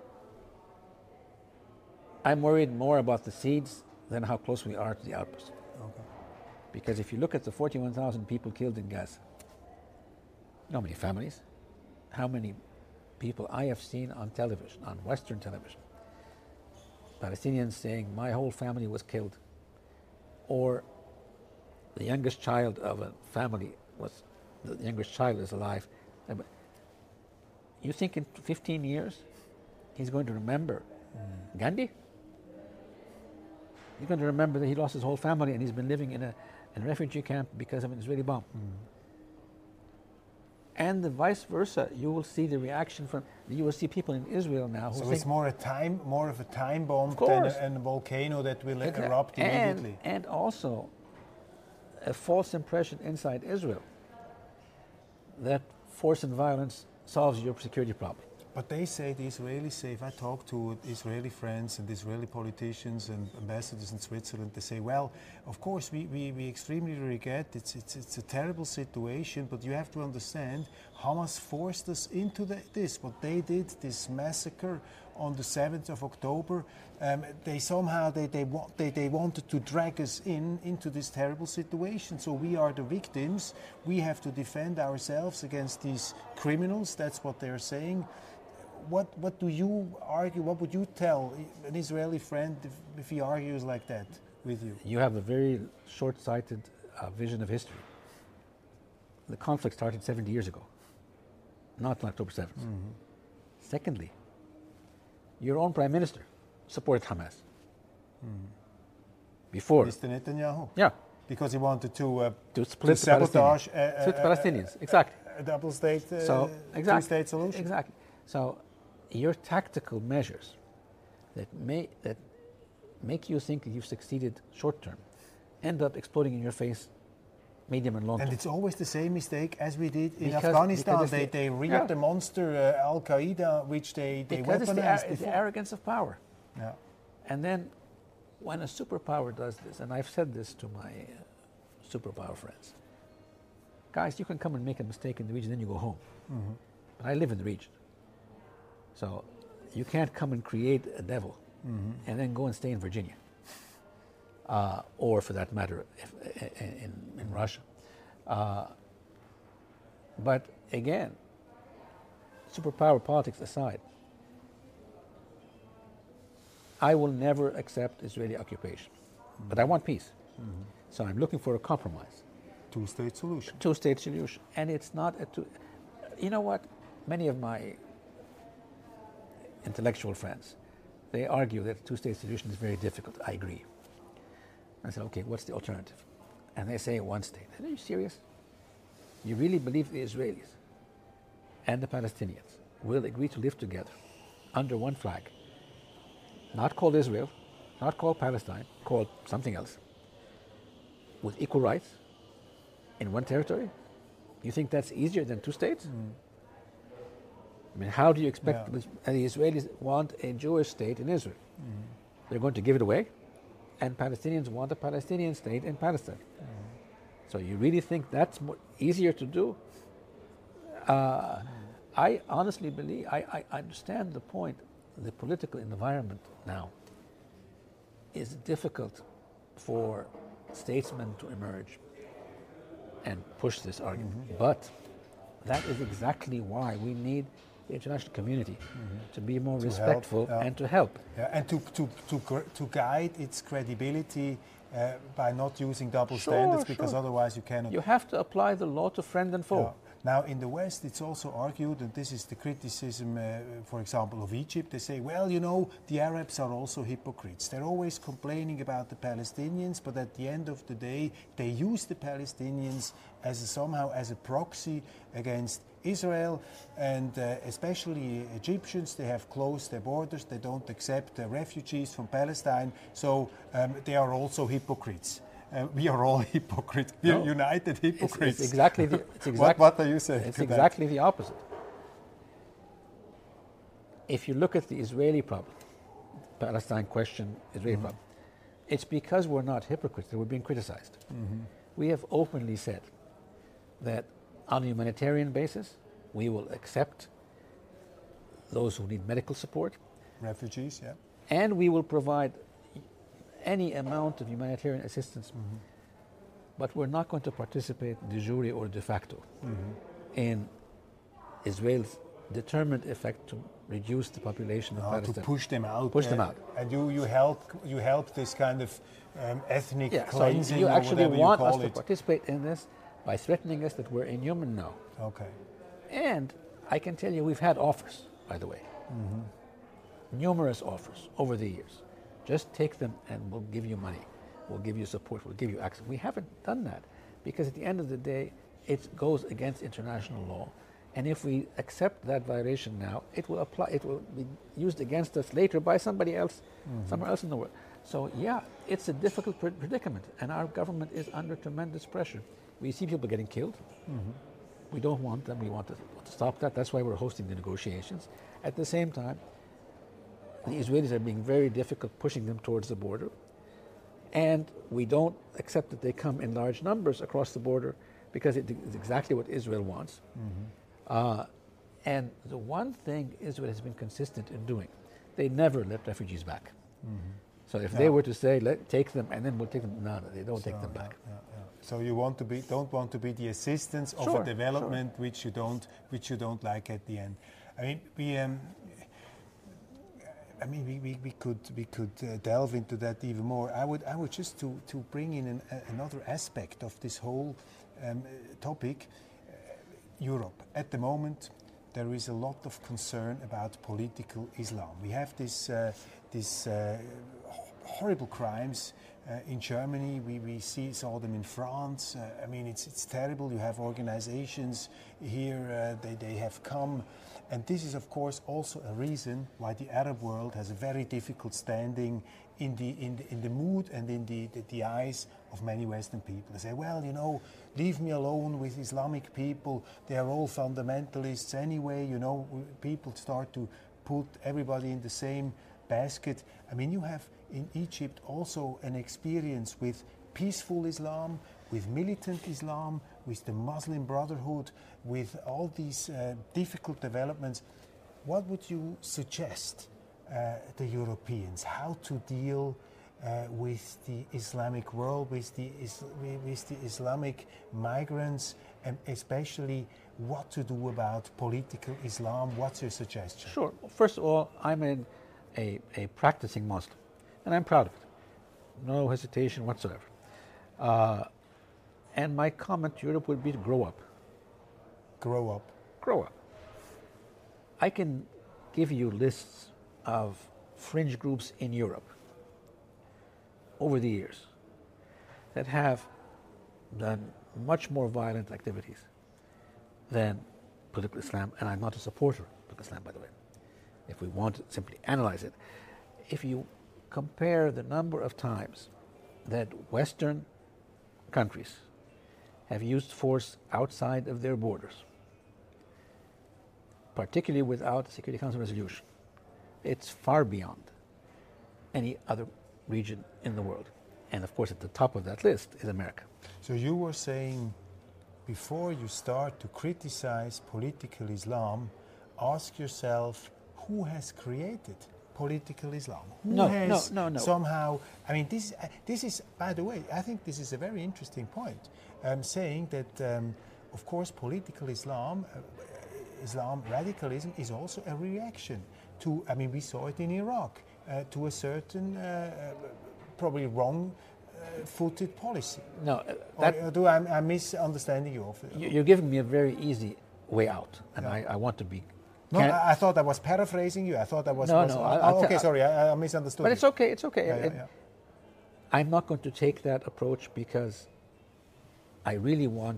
I'm worried more about the seeds than how close we are to the outburst. Okay. Because if you look at the forty-one thousand people killed in Gaza, you know how many families, how many people I have seen on television, on Western television, Palestinians saying, my whole family was killed, or the youngest child of a family was, the youngest child is alive. You think in fifteen years he's going to remember mm. Gandhi? He's going to remember that he lost his whole family and he's been living in a, in a refugee camp because of an Israeli bomb. And the vice versa, you will see the reaction from, you will see people in Israel now who So think, it's more a time, more of a time bomb Of than course. a, a volcano that will Exact- erupt and, immediately. and also a false impression inside Israel that force and violence solves your security problem. But they say, the Israelis say, if I talk to Israeli friends and Israeli politicians and ambassadors in Switzerland, they say, well, of course, we, we, we extremely regret, it's, it's, it's a terrible situation, but you have to understand, Hamas forced us into the, this, what they did, this massacre on the seventh of October, um, they somehow, they, they, wa- they, they wanted to drag us in into this terrible situation. So we are the victims, we have to defend ourselves against these criminals, that's what they're saying. What, what do you argue, what would you tell an Israeli friend if, if he argues like that with you? You have a very short-sighted uh, vision of history. The conflict started seventy years ago, not on October seventh. Mm-hmm. Secondly, your own prime minister supported Hamas. Mm-hmm. Before. Mister Netanyahu? Yeah. Because he wanted to, uh, to split to the sabotage Palestinians. uh, split the uh, Palestinians, exactly. A double state, uh, so, exactly. two-state solution. Exactly. So, your tactical measures that may that make you think that you've succeeded short term end up exploding in your face medium and long term. And it's always the same mistake as we did in because, Afghanistan. because they the, they reared yeah. the monster uh, Al Qaeda, which they they because weaponized it's the, ar- it's before. the arrogance of power. Yeah. And then, when a superpower does this, and I've said this to my uh, superpower friends, guys, you can come and make a mistake in the region, then you go home. Mm-hmm. But I live in the region. So you can't come and create a devil mm-hmm. and then go and stay in Virginia. Uh, or for that matter, if, in, in Russia. Uh, but again, superpower politics aside, I will never accept Israeli occupation. Mm-hmm. But I want peace. Mm-hmm. So I'm looking for a compromise. Two-state solution. Two-state solution. And it's not a two... You know what? Many of my intellectual friends, they argue that a two-state solution is very difficult. I agree. I said, okay, what's the alternative? And they say one state. Are you serious? You really believe the Israelis and the Palestinians will agree to live together under one flag, not called Israel, not called Palestine, called something else, with equal rights in one territory? You think that's easier than two states? Mm. I mean, how do you expect yeah. the, the Israelis want a Jewish state in Israel? Mm. They're going to give it away, and Palestinians want a Palestinian state in Palestine. Mm. So you really think that's more easier to do? Uh, mm. I honestly believe, I, I understand the point. The political environment now is difficult for statesmen to emerge and push this argument. Mm-hmm. But that is exactly why we need the international community mm-hmm. to be more to respectful help, yeah. and to help. Yeah, and to, to, to, to guide its credibility uh, by not using double sure, standards, because sure. otherwise you cannot... You have to apply the law to friend and foe. Yeah. Now, in the West, it's also argued, and this is the criticism, uh, for example, of Egypt. They say, well, you know, the Arabs are also hypocrites. They're always complaining about the Palestinians, but at the end of the day, they use the Palestinians as a, somehow as a proxy against Israel, and uh, especially Egyptians. They have closed their borders. They don't accept uh, refugees from Palestine, so um, they are also hypocrites. Uh, we are all hypocrites. We are no. united hypocrites. It's, it's exactly the, it's exactly, what, what are you saying? It's exactly that? the opposite. If you look at the Israeli problem, Palestine question, Israeli mm-hmm. problem, it's because we're not hypocrites that we're being criticized. Mm-hmm. We have openly said that on a humanitarian basis, we will accept those who need medical support. Refugees, yeah. And we will provide any amount of humanitarian assistance, mm-hmm. but we're not going to participate de jure or de facto mm-hmm. in Israel's determined effect to reduce the population of no, Palestine. To push them out. Push uh, them out. And you, you help you help this kind of um, ethnic yeah, cleansing. So you or actually want you us it. to participate in this by threatening us that we're inhuman now. Okay. And I can tell you we've had offers, by the way. Mm-hmm. Numerous offers over the years. Just take them and we'll give you money. We'll give you support. We'll give you access. We haven't done that because at the end of the day, it goes against international law. And if we accept that violation now, it will apply. It will be used against us later by somebody else, mm-hmm. somewhere else in the world. So yeah, it's a difficult pred- predicament, and our government is under tremendous pressure. We see people getting killed. Mm-hmm. We don't want them. We want to, to stop that. That's why we're hosting the negotiations. At the same time, the Israelis are being very difficult, pushing them towards the border, and we don't accept that they come in large numbers across the border because it is exactly what Israel wants. Mm-hmm. Uh, and the one thing Israel has been consistent in doing, they never let refugees back. Mm-hmm. So if yeah. they were to say, "Let take them," and then we'll take them, no, no they don't so, take them back. Yeah, yeah, yeah. So you want to be, don't want to be the assistance of sure, a development sure. which you don't, which you don't like at the end. I mean, we, um, I mean, we, we, we could we could uh, delve into that even more. I would I would just to to bring in an, uh, another aspect of this whole um, topic. Europe. At the moment, there is a lot of concern about political Islam. We have this, uh, this uh, horrible crimes uh, in Germany. We, we see saw them in France. Uh, I mean, it's it's terrible. You have organizations here. Uh, they they have come, and this is of course also a reason why the Arab world has a very difficult standing in the in the, in the mood and in the, the the eyes of many Western people. They say, well, you know, leave me alone with Islamic people. They are all fundamentalists anyway. You know, people start to put everybody in the same basket. I mean, you have in Egypt also an experience with peaceful Islam, with militant Islam, with the Muslim Brotherhood, with all these uh, difficult developments. What would you suggest uh, the Europeans how to deal Uh, with the Islamic world, with the is, with the Islamic migrants, and especially what to do about political Islam? What's your suggestion? Sure. First of all, I'm an, a, a practicing Muslim, and I'm proud of it. No hesitation whatsoever. Uh, and my comment to Europe would be to grow up. Grow up. Grow up. I can give you lists of fringe groups in Europe over the years that have done much more violent activities than political Islam, and I'm not a supporter of political Islam, by the way, if we want to simply analyze it. If you compare the number of times that Western countries have used force outside of their borders, particularly without a Security Council resolution, it's far beyond any other region in the world. And of course at the top of that list is America. So you were saying before you start to criticize political Islam, ask yourself who has created political Islam? Who no, has no, no, no. somehow, I mean this, uh, this is, by the way, I think this is a very interesting point, um, saying that um, of course political Islam, uh, Islam radicalism is also a reaction to, I mean we saw it in Iraq, Uh, to a certain, uh, uh, probably wrong-footed uh, policy. No, uh, that or, or do I, I'm misunderstanding you? Of, you're giving me a very easy way out, and yeah. I, I want to be. No, I, I thought I was paraphrasing you. I thought I was. No, was no. Uh, oh, okay, sorry, I, I misunderstood. But you. it's okay. It's okay. Yeah, yeah, it, yeah. I'm not going to take that approach because I really want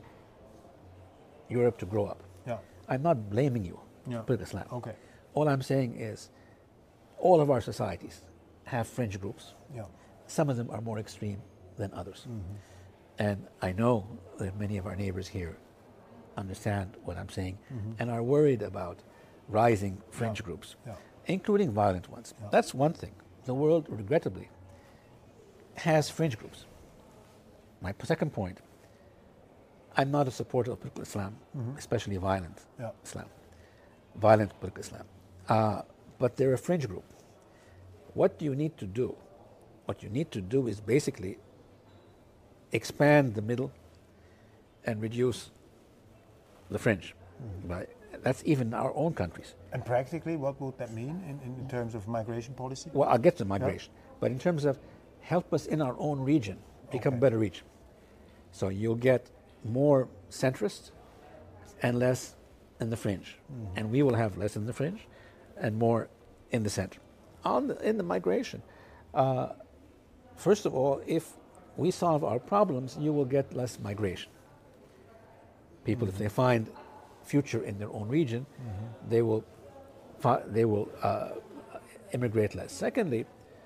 Europe to grow up. Yeah. I'm not blaming you yeah. for Islam. Okay. All I'm saying is, all of our societies have fringe groups. Yeah. Some of them are more extreme than others. Mm-hmm. And I know that many of our neighbors here understand what I'm saying mm-hmm. and are worried about rising fringe yeah. groups, yeah. including violent ones. Yeah. That's one thing. The world, regrettably, has fringe groups. My second point, I'm not a supporter of political Islam, mm-hmm. especially violent yeah. Islam, violent political Islam. Uh, but they're a fringe group. What you need to do, what you need to do is basically expand the middle and reduce the fringe. Mm-hmm. By, that's even our own countries. And practically, what would that mean in, in terms of migration policy? Well, I'll get to migration. Yeah. But in terms of help us in our own region become okay. a better region. So you'll get more centrist and less in the fringe. Mm-hmm. And we will have less in the fringe and more in the center. On the, in the migration, uh, first of all, if we solve our problems, you will get less migration. People, mm-hmm. if they find future in their own region, mm-hmm. they will fi- they will uh, immigrate less. Secondly,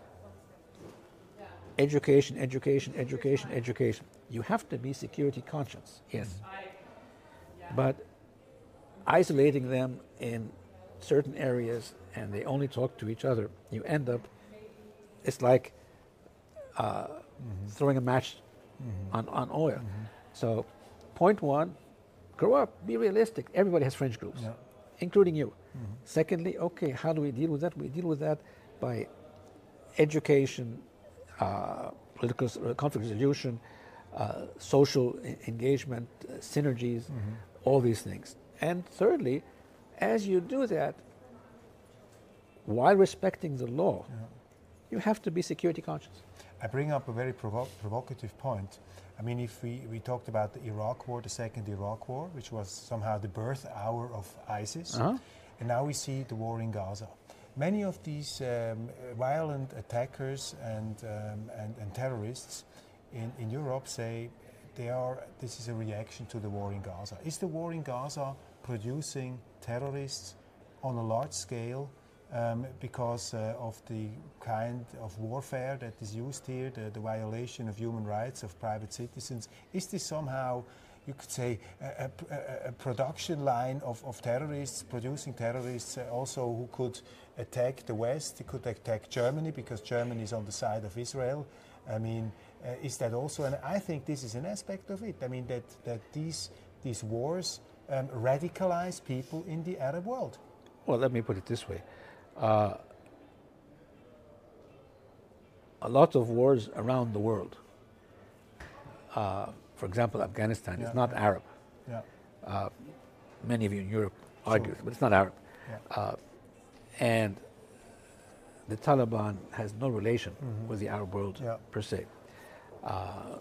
education, education, education, education. You have to be security conscious, yes. Mm-hmm. But isolating them in certain areas and they only talk to each other, you end up, it's like uh, mm-hmm. throwing a match mm-hmm. on, on oil. Mm-hmm. So, point one, grow up, be realistic. Everybody has fringe groups, yeah. including you. Mm-hmm. Secondly, okay, how do we deal with that? We deal with that by education, uh, political uh, conflict resolution, uh, social e- engagement, uh, synergies, mm-hmm. all these things. And thirdly, as you do that, while respecting the law, yeah. you have to be security conscious. I bring up a very provo- provocative point. I mean, if we, we talked about the Iraq War, the second Iraq War, which was somehow the birth hour of ISIS, uh-huh. and now we see the war in Gaza. Many of these um, violent attackers and, um, and, and terrorists in, in Europe say they are. This is a reaction to the war in Gaza. Is the war in Gaza producing terrorists on a large scale um, because uh, of the kind of warfare that is used here, the, the violation of human rights of private citizens? Is this somehow, you could say, a, a, a production line of, of terrorists, producing terrorists uh, also who could attack the West, they could attack Germany because Germany is on the side of Israel? I mean, uh, is that also, and I think this is an aspect of it, I mean, that, that these, these wars um, radicalize people in the Arab world? Well, let me put it this way. Uh, a lot of wars around the world, uh, for example, Afghanistan, yeah, is not yeah. Arab. Yeah. Uh, many of you in Europe argue, sure. but it's not Arab. Yeah. Uh, and the Taliban has no relation mm-hmm. with the Arab world yeah. per se. Uh,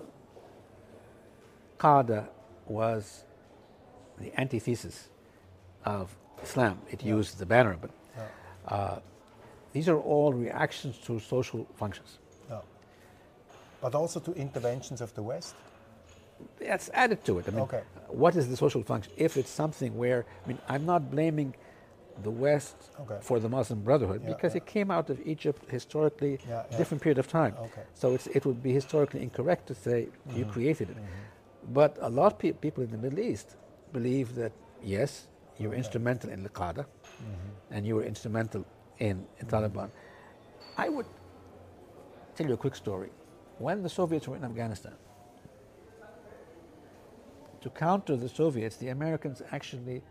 Qaeda was the antithesis of Islam. It yeah. used the banner, but yeah. uh, these are all reactions to social functions. Yeah. But also to interventions of the West? That's added to it. I mean, okay. what is the social function? If it's something where, I mean, I'm not blaming the West okay. for the Muslim Brotherhood yeah, because yeah. it came out of Egypt historically, yeah, yeah. different period of time. Okay. So it's, it would be historically incorrect to say mm-hmm. you created it. Mm-hmm. But a lot of pe- people in the Middle East believe that, yes, you were okay. instrumental in Al-Qaeda mm-hmm. and you were instrumental in, in mm-hmm. Taliban. I would tell you a quick story. When the Soviets were in Afghanistan, to counter the Soviets, the Americans actually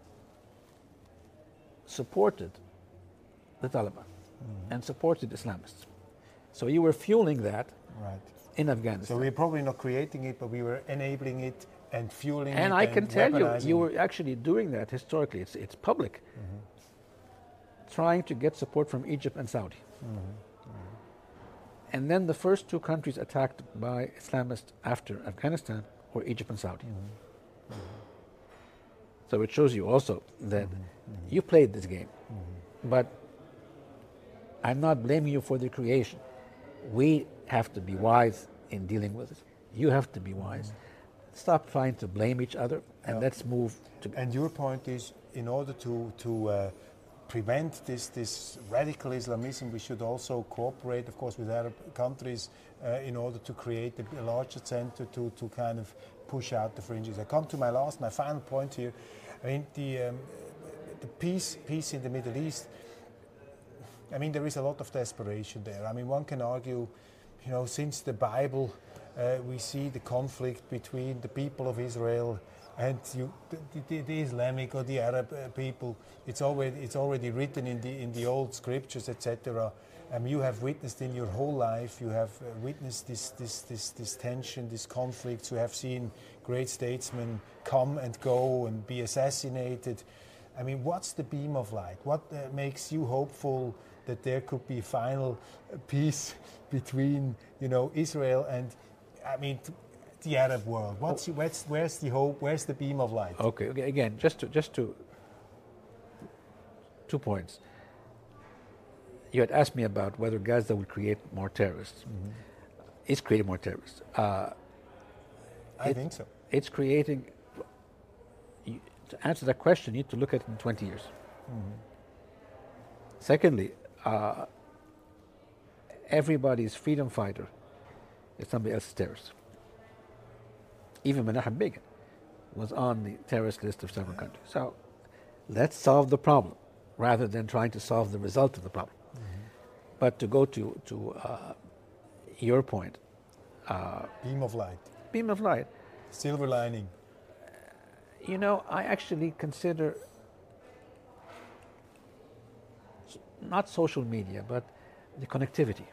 supported the Taliban mm-hmm. and supported Islamists. So you were fueling that right. in Afghanistan. So we're probably not creating it, but we were enabling it and fueling and it. I and can tell you, weaponizing you were actually doing that historically. It's, it's public. Mm-hmm. Trying to get support from Egypt and Saudi. Mm-hmm. Mm-hmm. And then the first two countries attacked by Islamists after Afghanistan were Egypt and Saudi. Mm-hmm. Mm-hmm. So it shows you also that mm-hmm. Mm-hmm. you played this game. Mm-hmm. But I'm not blaming you for the creation. We have to be wise in dealing with it. You have to be wise. Mm-hmm. Stop trying to blame each other and yeah. let's move to... And your point is, in order to, to uh, prevent this, this radical Islamism, we should also cooperate, of course, with Arab countries uh, in order to create a, a larger center to, to kind of push out the fringes. I come to my last, my final point here. I mean, the, um, the peace, peace in the Middle East, I mean, there is a lot of desperation there. I mean, one can argue, you know, since the Bible, uh, we see the conflict between the people of Israel and you, the, the, the Islamic or the Arab uh, people. It's already, it's already written in the, in the old scriptures, et cetera. Um, you have witnessed in your whole life, you have uh, witnessed this, this, this, this tension, this conflict. You have seen great statesmen come and go and be assassinated. I mean, what's the beam of light? What uh, makes you hopeful that there could be final uh, peace between, you know, Israel and, I mean, t- the Arab world? What's, oh. where's, where's the hope? Where's the beam of light? Okay, okay. Again, just to, just to, two points. You had asked me about whether Gaza would create more terrorists. Mm-hmm. It's creating more terrorists. Uh, I it, think so. It's creating, you, to answer that question, you need to look at it in twenty years. Mm-hmm. Secondly, uh, everybody's freedom fighter is somebody else's terrorist. Even Menachem Begin was on the terrorist list of several countries. So let's solve the problem rather than trying to solve the result of the problem. Mm-hmm. But to go to, to uh, your point. Uh, beam of light. Beam of light. Silver lining. You know, I actually consider not social media, but the connectivity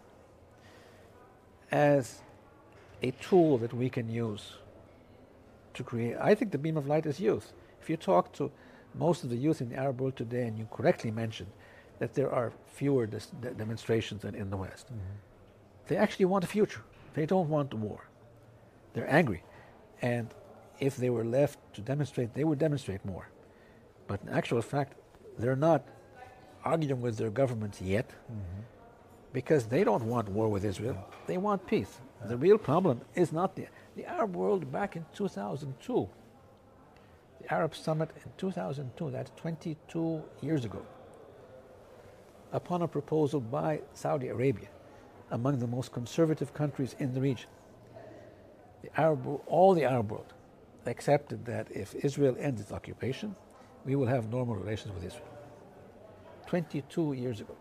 as a tool that we can use to create. I think the beam of light is youth. If you talk to most of the youth in the Arab world today, and you correctly mentioned that there are fewer dis- demonstrations than in the West, mm-hmm. they actually want a future. They don't want a war. They're angry. And if they were left to demonstrate, they would demonstrate more. But in actual fact, they're not arguing with their governments yet, mm-hmm. because they don't want war with Israel. Yeah. They want peace. Yeah. The real problem is not the, the Arab world back in two thousand two. The Arab Summit in two thousand two, that's twenty-two years ago, upon a proposal by Saudi Arabia, among the most conservative countries in the region. The Arab, all the Arab world accepted that if Israel ends its occupation, we will have normal relations with Israel. twenty-two years ago.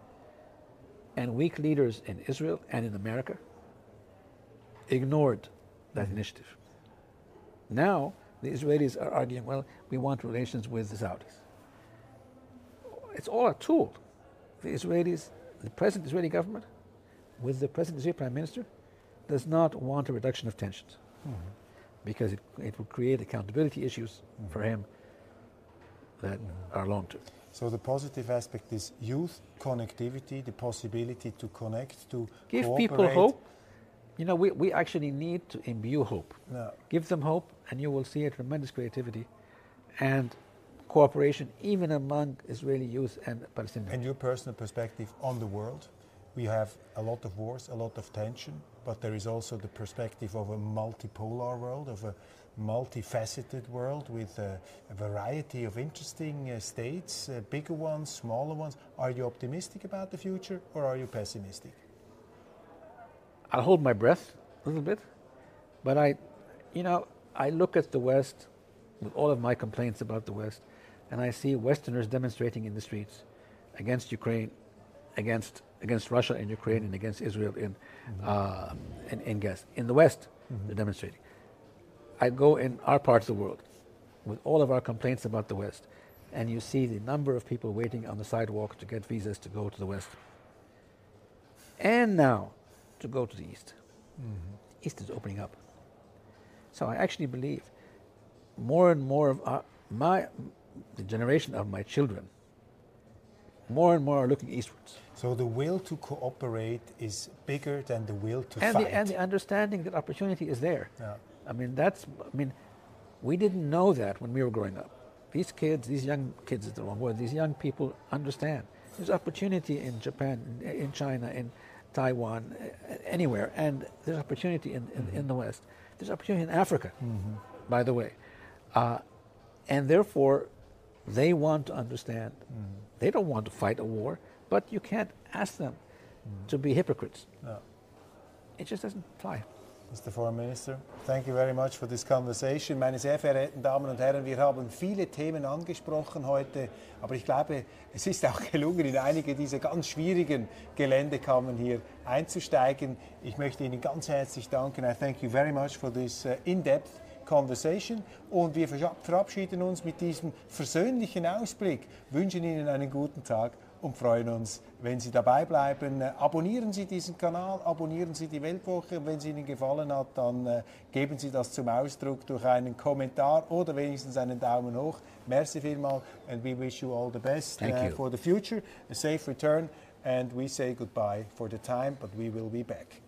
And weak leaders in Israel and in America ignored that mm-hmm. initiative. Now, the Israelis are arguing, well, we want relations with the Saudis. It's all a tool. The Israelis, the present Israeli government, with the present Israeli Prime Minister, does not want a reduction of tensions, mm-hmm. because it, it will create accountability issues mm-hmm. for him that mm-hmm. are long-term. So the positive aspect is youth, connectivity, the possibility to connect, to give cooperate. People hope. You know, we, we actually need to imbue hope. No. Give them hope, and you will see a tremendous creativity and cooperation, even among Israeli youth and Palestinians. And your personal perspective on the world? We have a lot of wars, a lot of tension, but there is also the perspective of a multipolar world, of a multifaceted world with a, a variety of interesting uh, states, uh, bigger ones, smaller ones. Are you optimistic about the future, or are you pessimistic? I'll hold my breath a little bit, but I, you know, I look at the West with all of my complaints about the West, and I see Westerners demonstrating in the streets against Ukraine, against against Russia and Ukraine, and against Israel in mm-hmm. uh, in, in Gaza. In the West, mm-hmm. they're demonstrating. I go in our part of the world with all of our complaints about the West, and you see the number of people waiting on the sidewalk to get visas to go to the West. And now to go to the East. Mm-hmm. East is opening up. So I actually believe more and more of our, my, the generation of my children, more and more are looking eastwards. So the will to cooperate is bigger than the will to and fight. The, and the understanding that opportunity is there. Yeah. I mean, that's, I mean, we didn't know that when we were growing up. These kids, these young kids is the wrong word, these young people understand. There's opportunity in Japan, in, in China, in Taiwan, anywhere, and there's opportunity in, in, mm-hmm. in the West. There's opportunity in Africa, mm-hmm. by the way. Uh, and therefore, they want to understand. Mm-hmm. They don't want to fight a war, but you can't ask them mm-hmm. to be hypocrites. No. It just doesn't fly. Mister Foreign Minister, thank you very much for this conversation. Meine sehr verehrten Damen und Herren, wir haben viele Themen angesprochen heute, aber ich glaube, es ist auch gelungen, in einige dieser ganz schwierigen Geländekammern hier einzusteigen. Ich möchte Ihnen ganz herzlich danken. I thank you very much for this uh, in-depth conversation. Und wir verabschieden uns mit diesem versöhnlichen Ausblick, wünschen Ihnen einen guten Tag und freuen uns, wenn Sie dabei bleiben. Äh, abonnieren Sie diesen Kanal, abonnieren Sie die Weltwoche. Und wenn es Ihnen gefallen hat, dann äh, geben Sie das zum Ausdruck durch einen Kommentar oder wenigstens einen Daumen hoch. Merci vielmals, and we wish you all the best uh, for the future, a safe return, and we say goodbye for the time, but we will be back.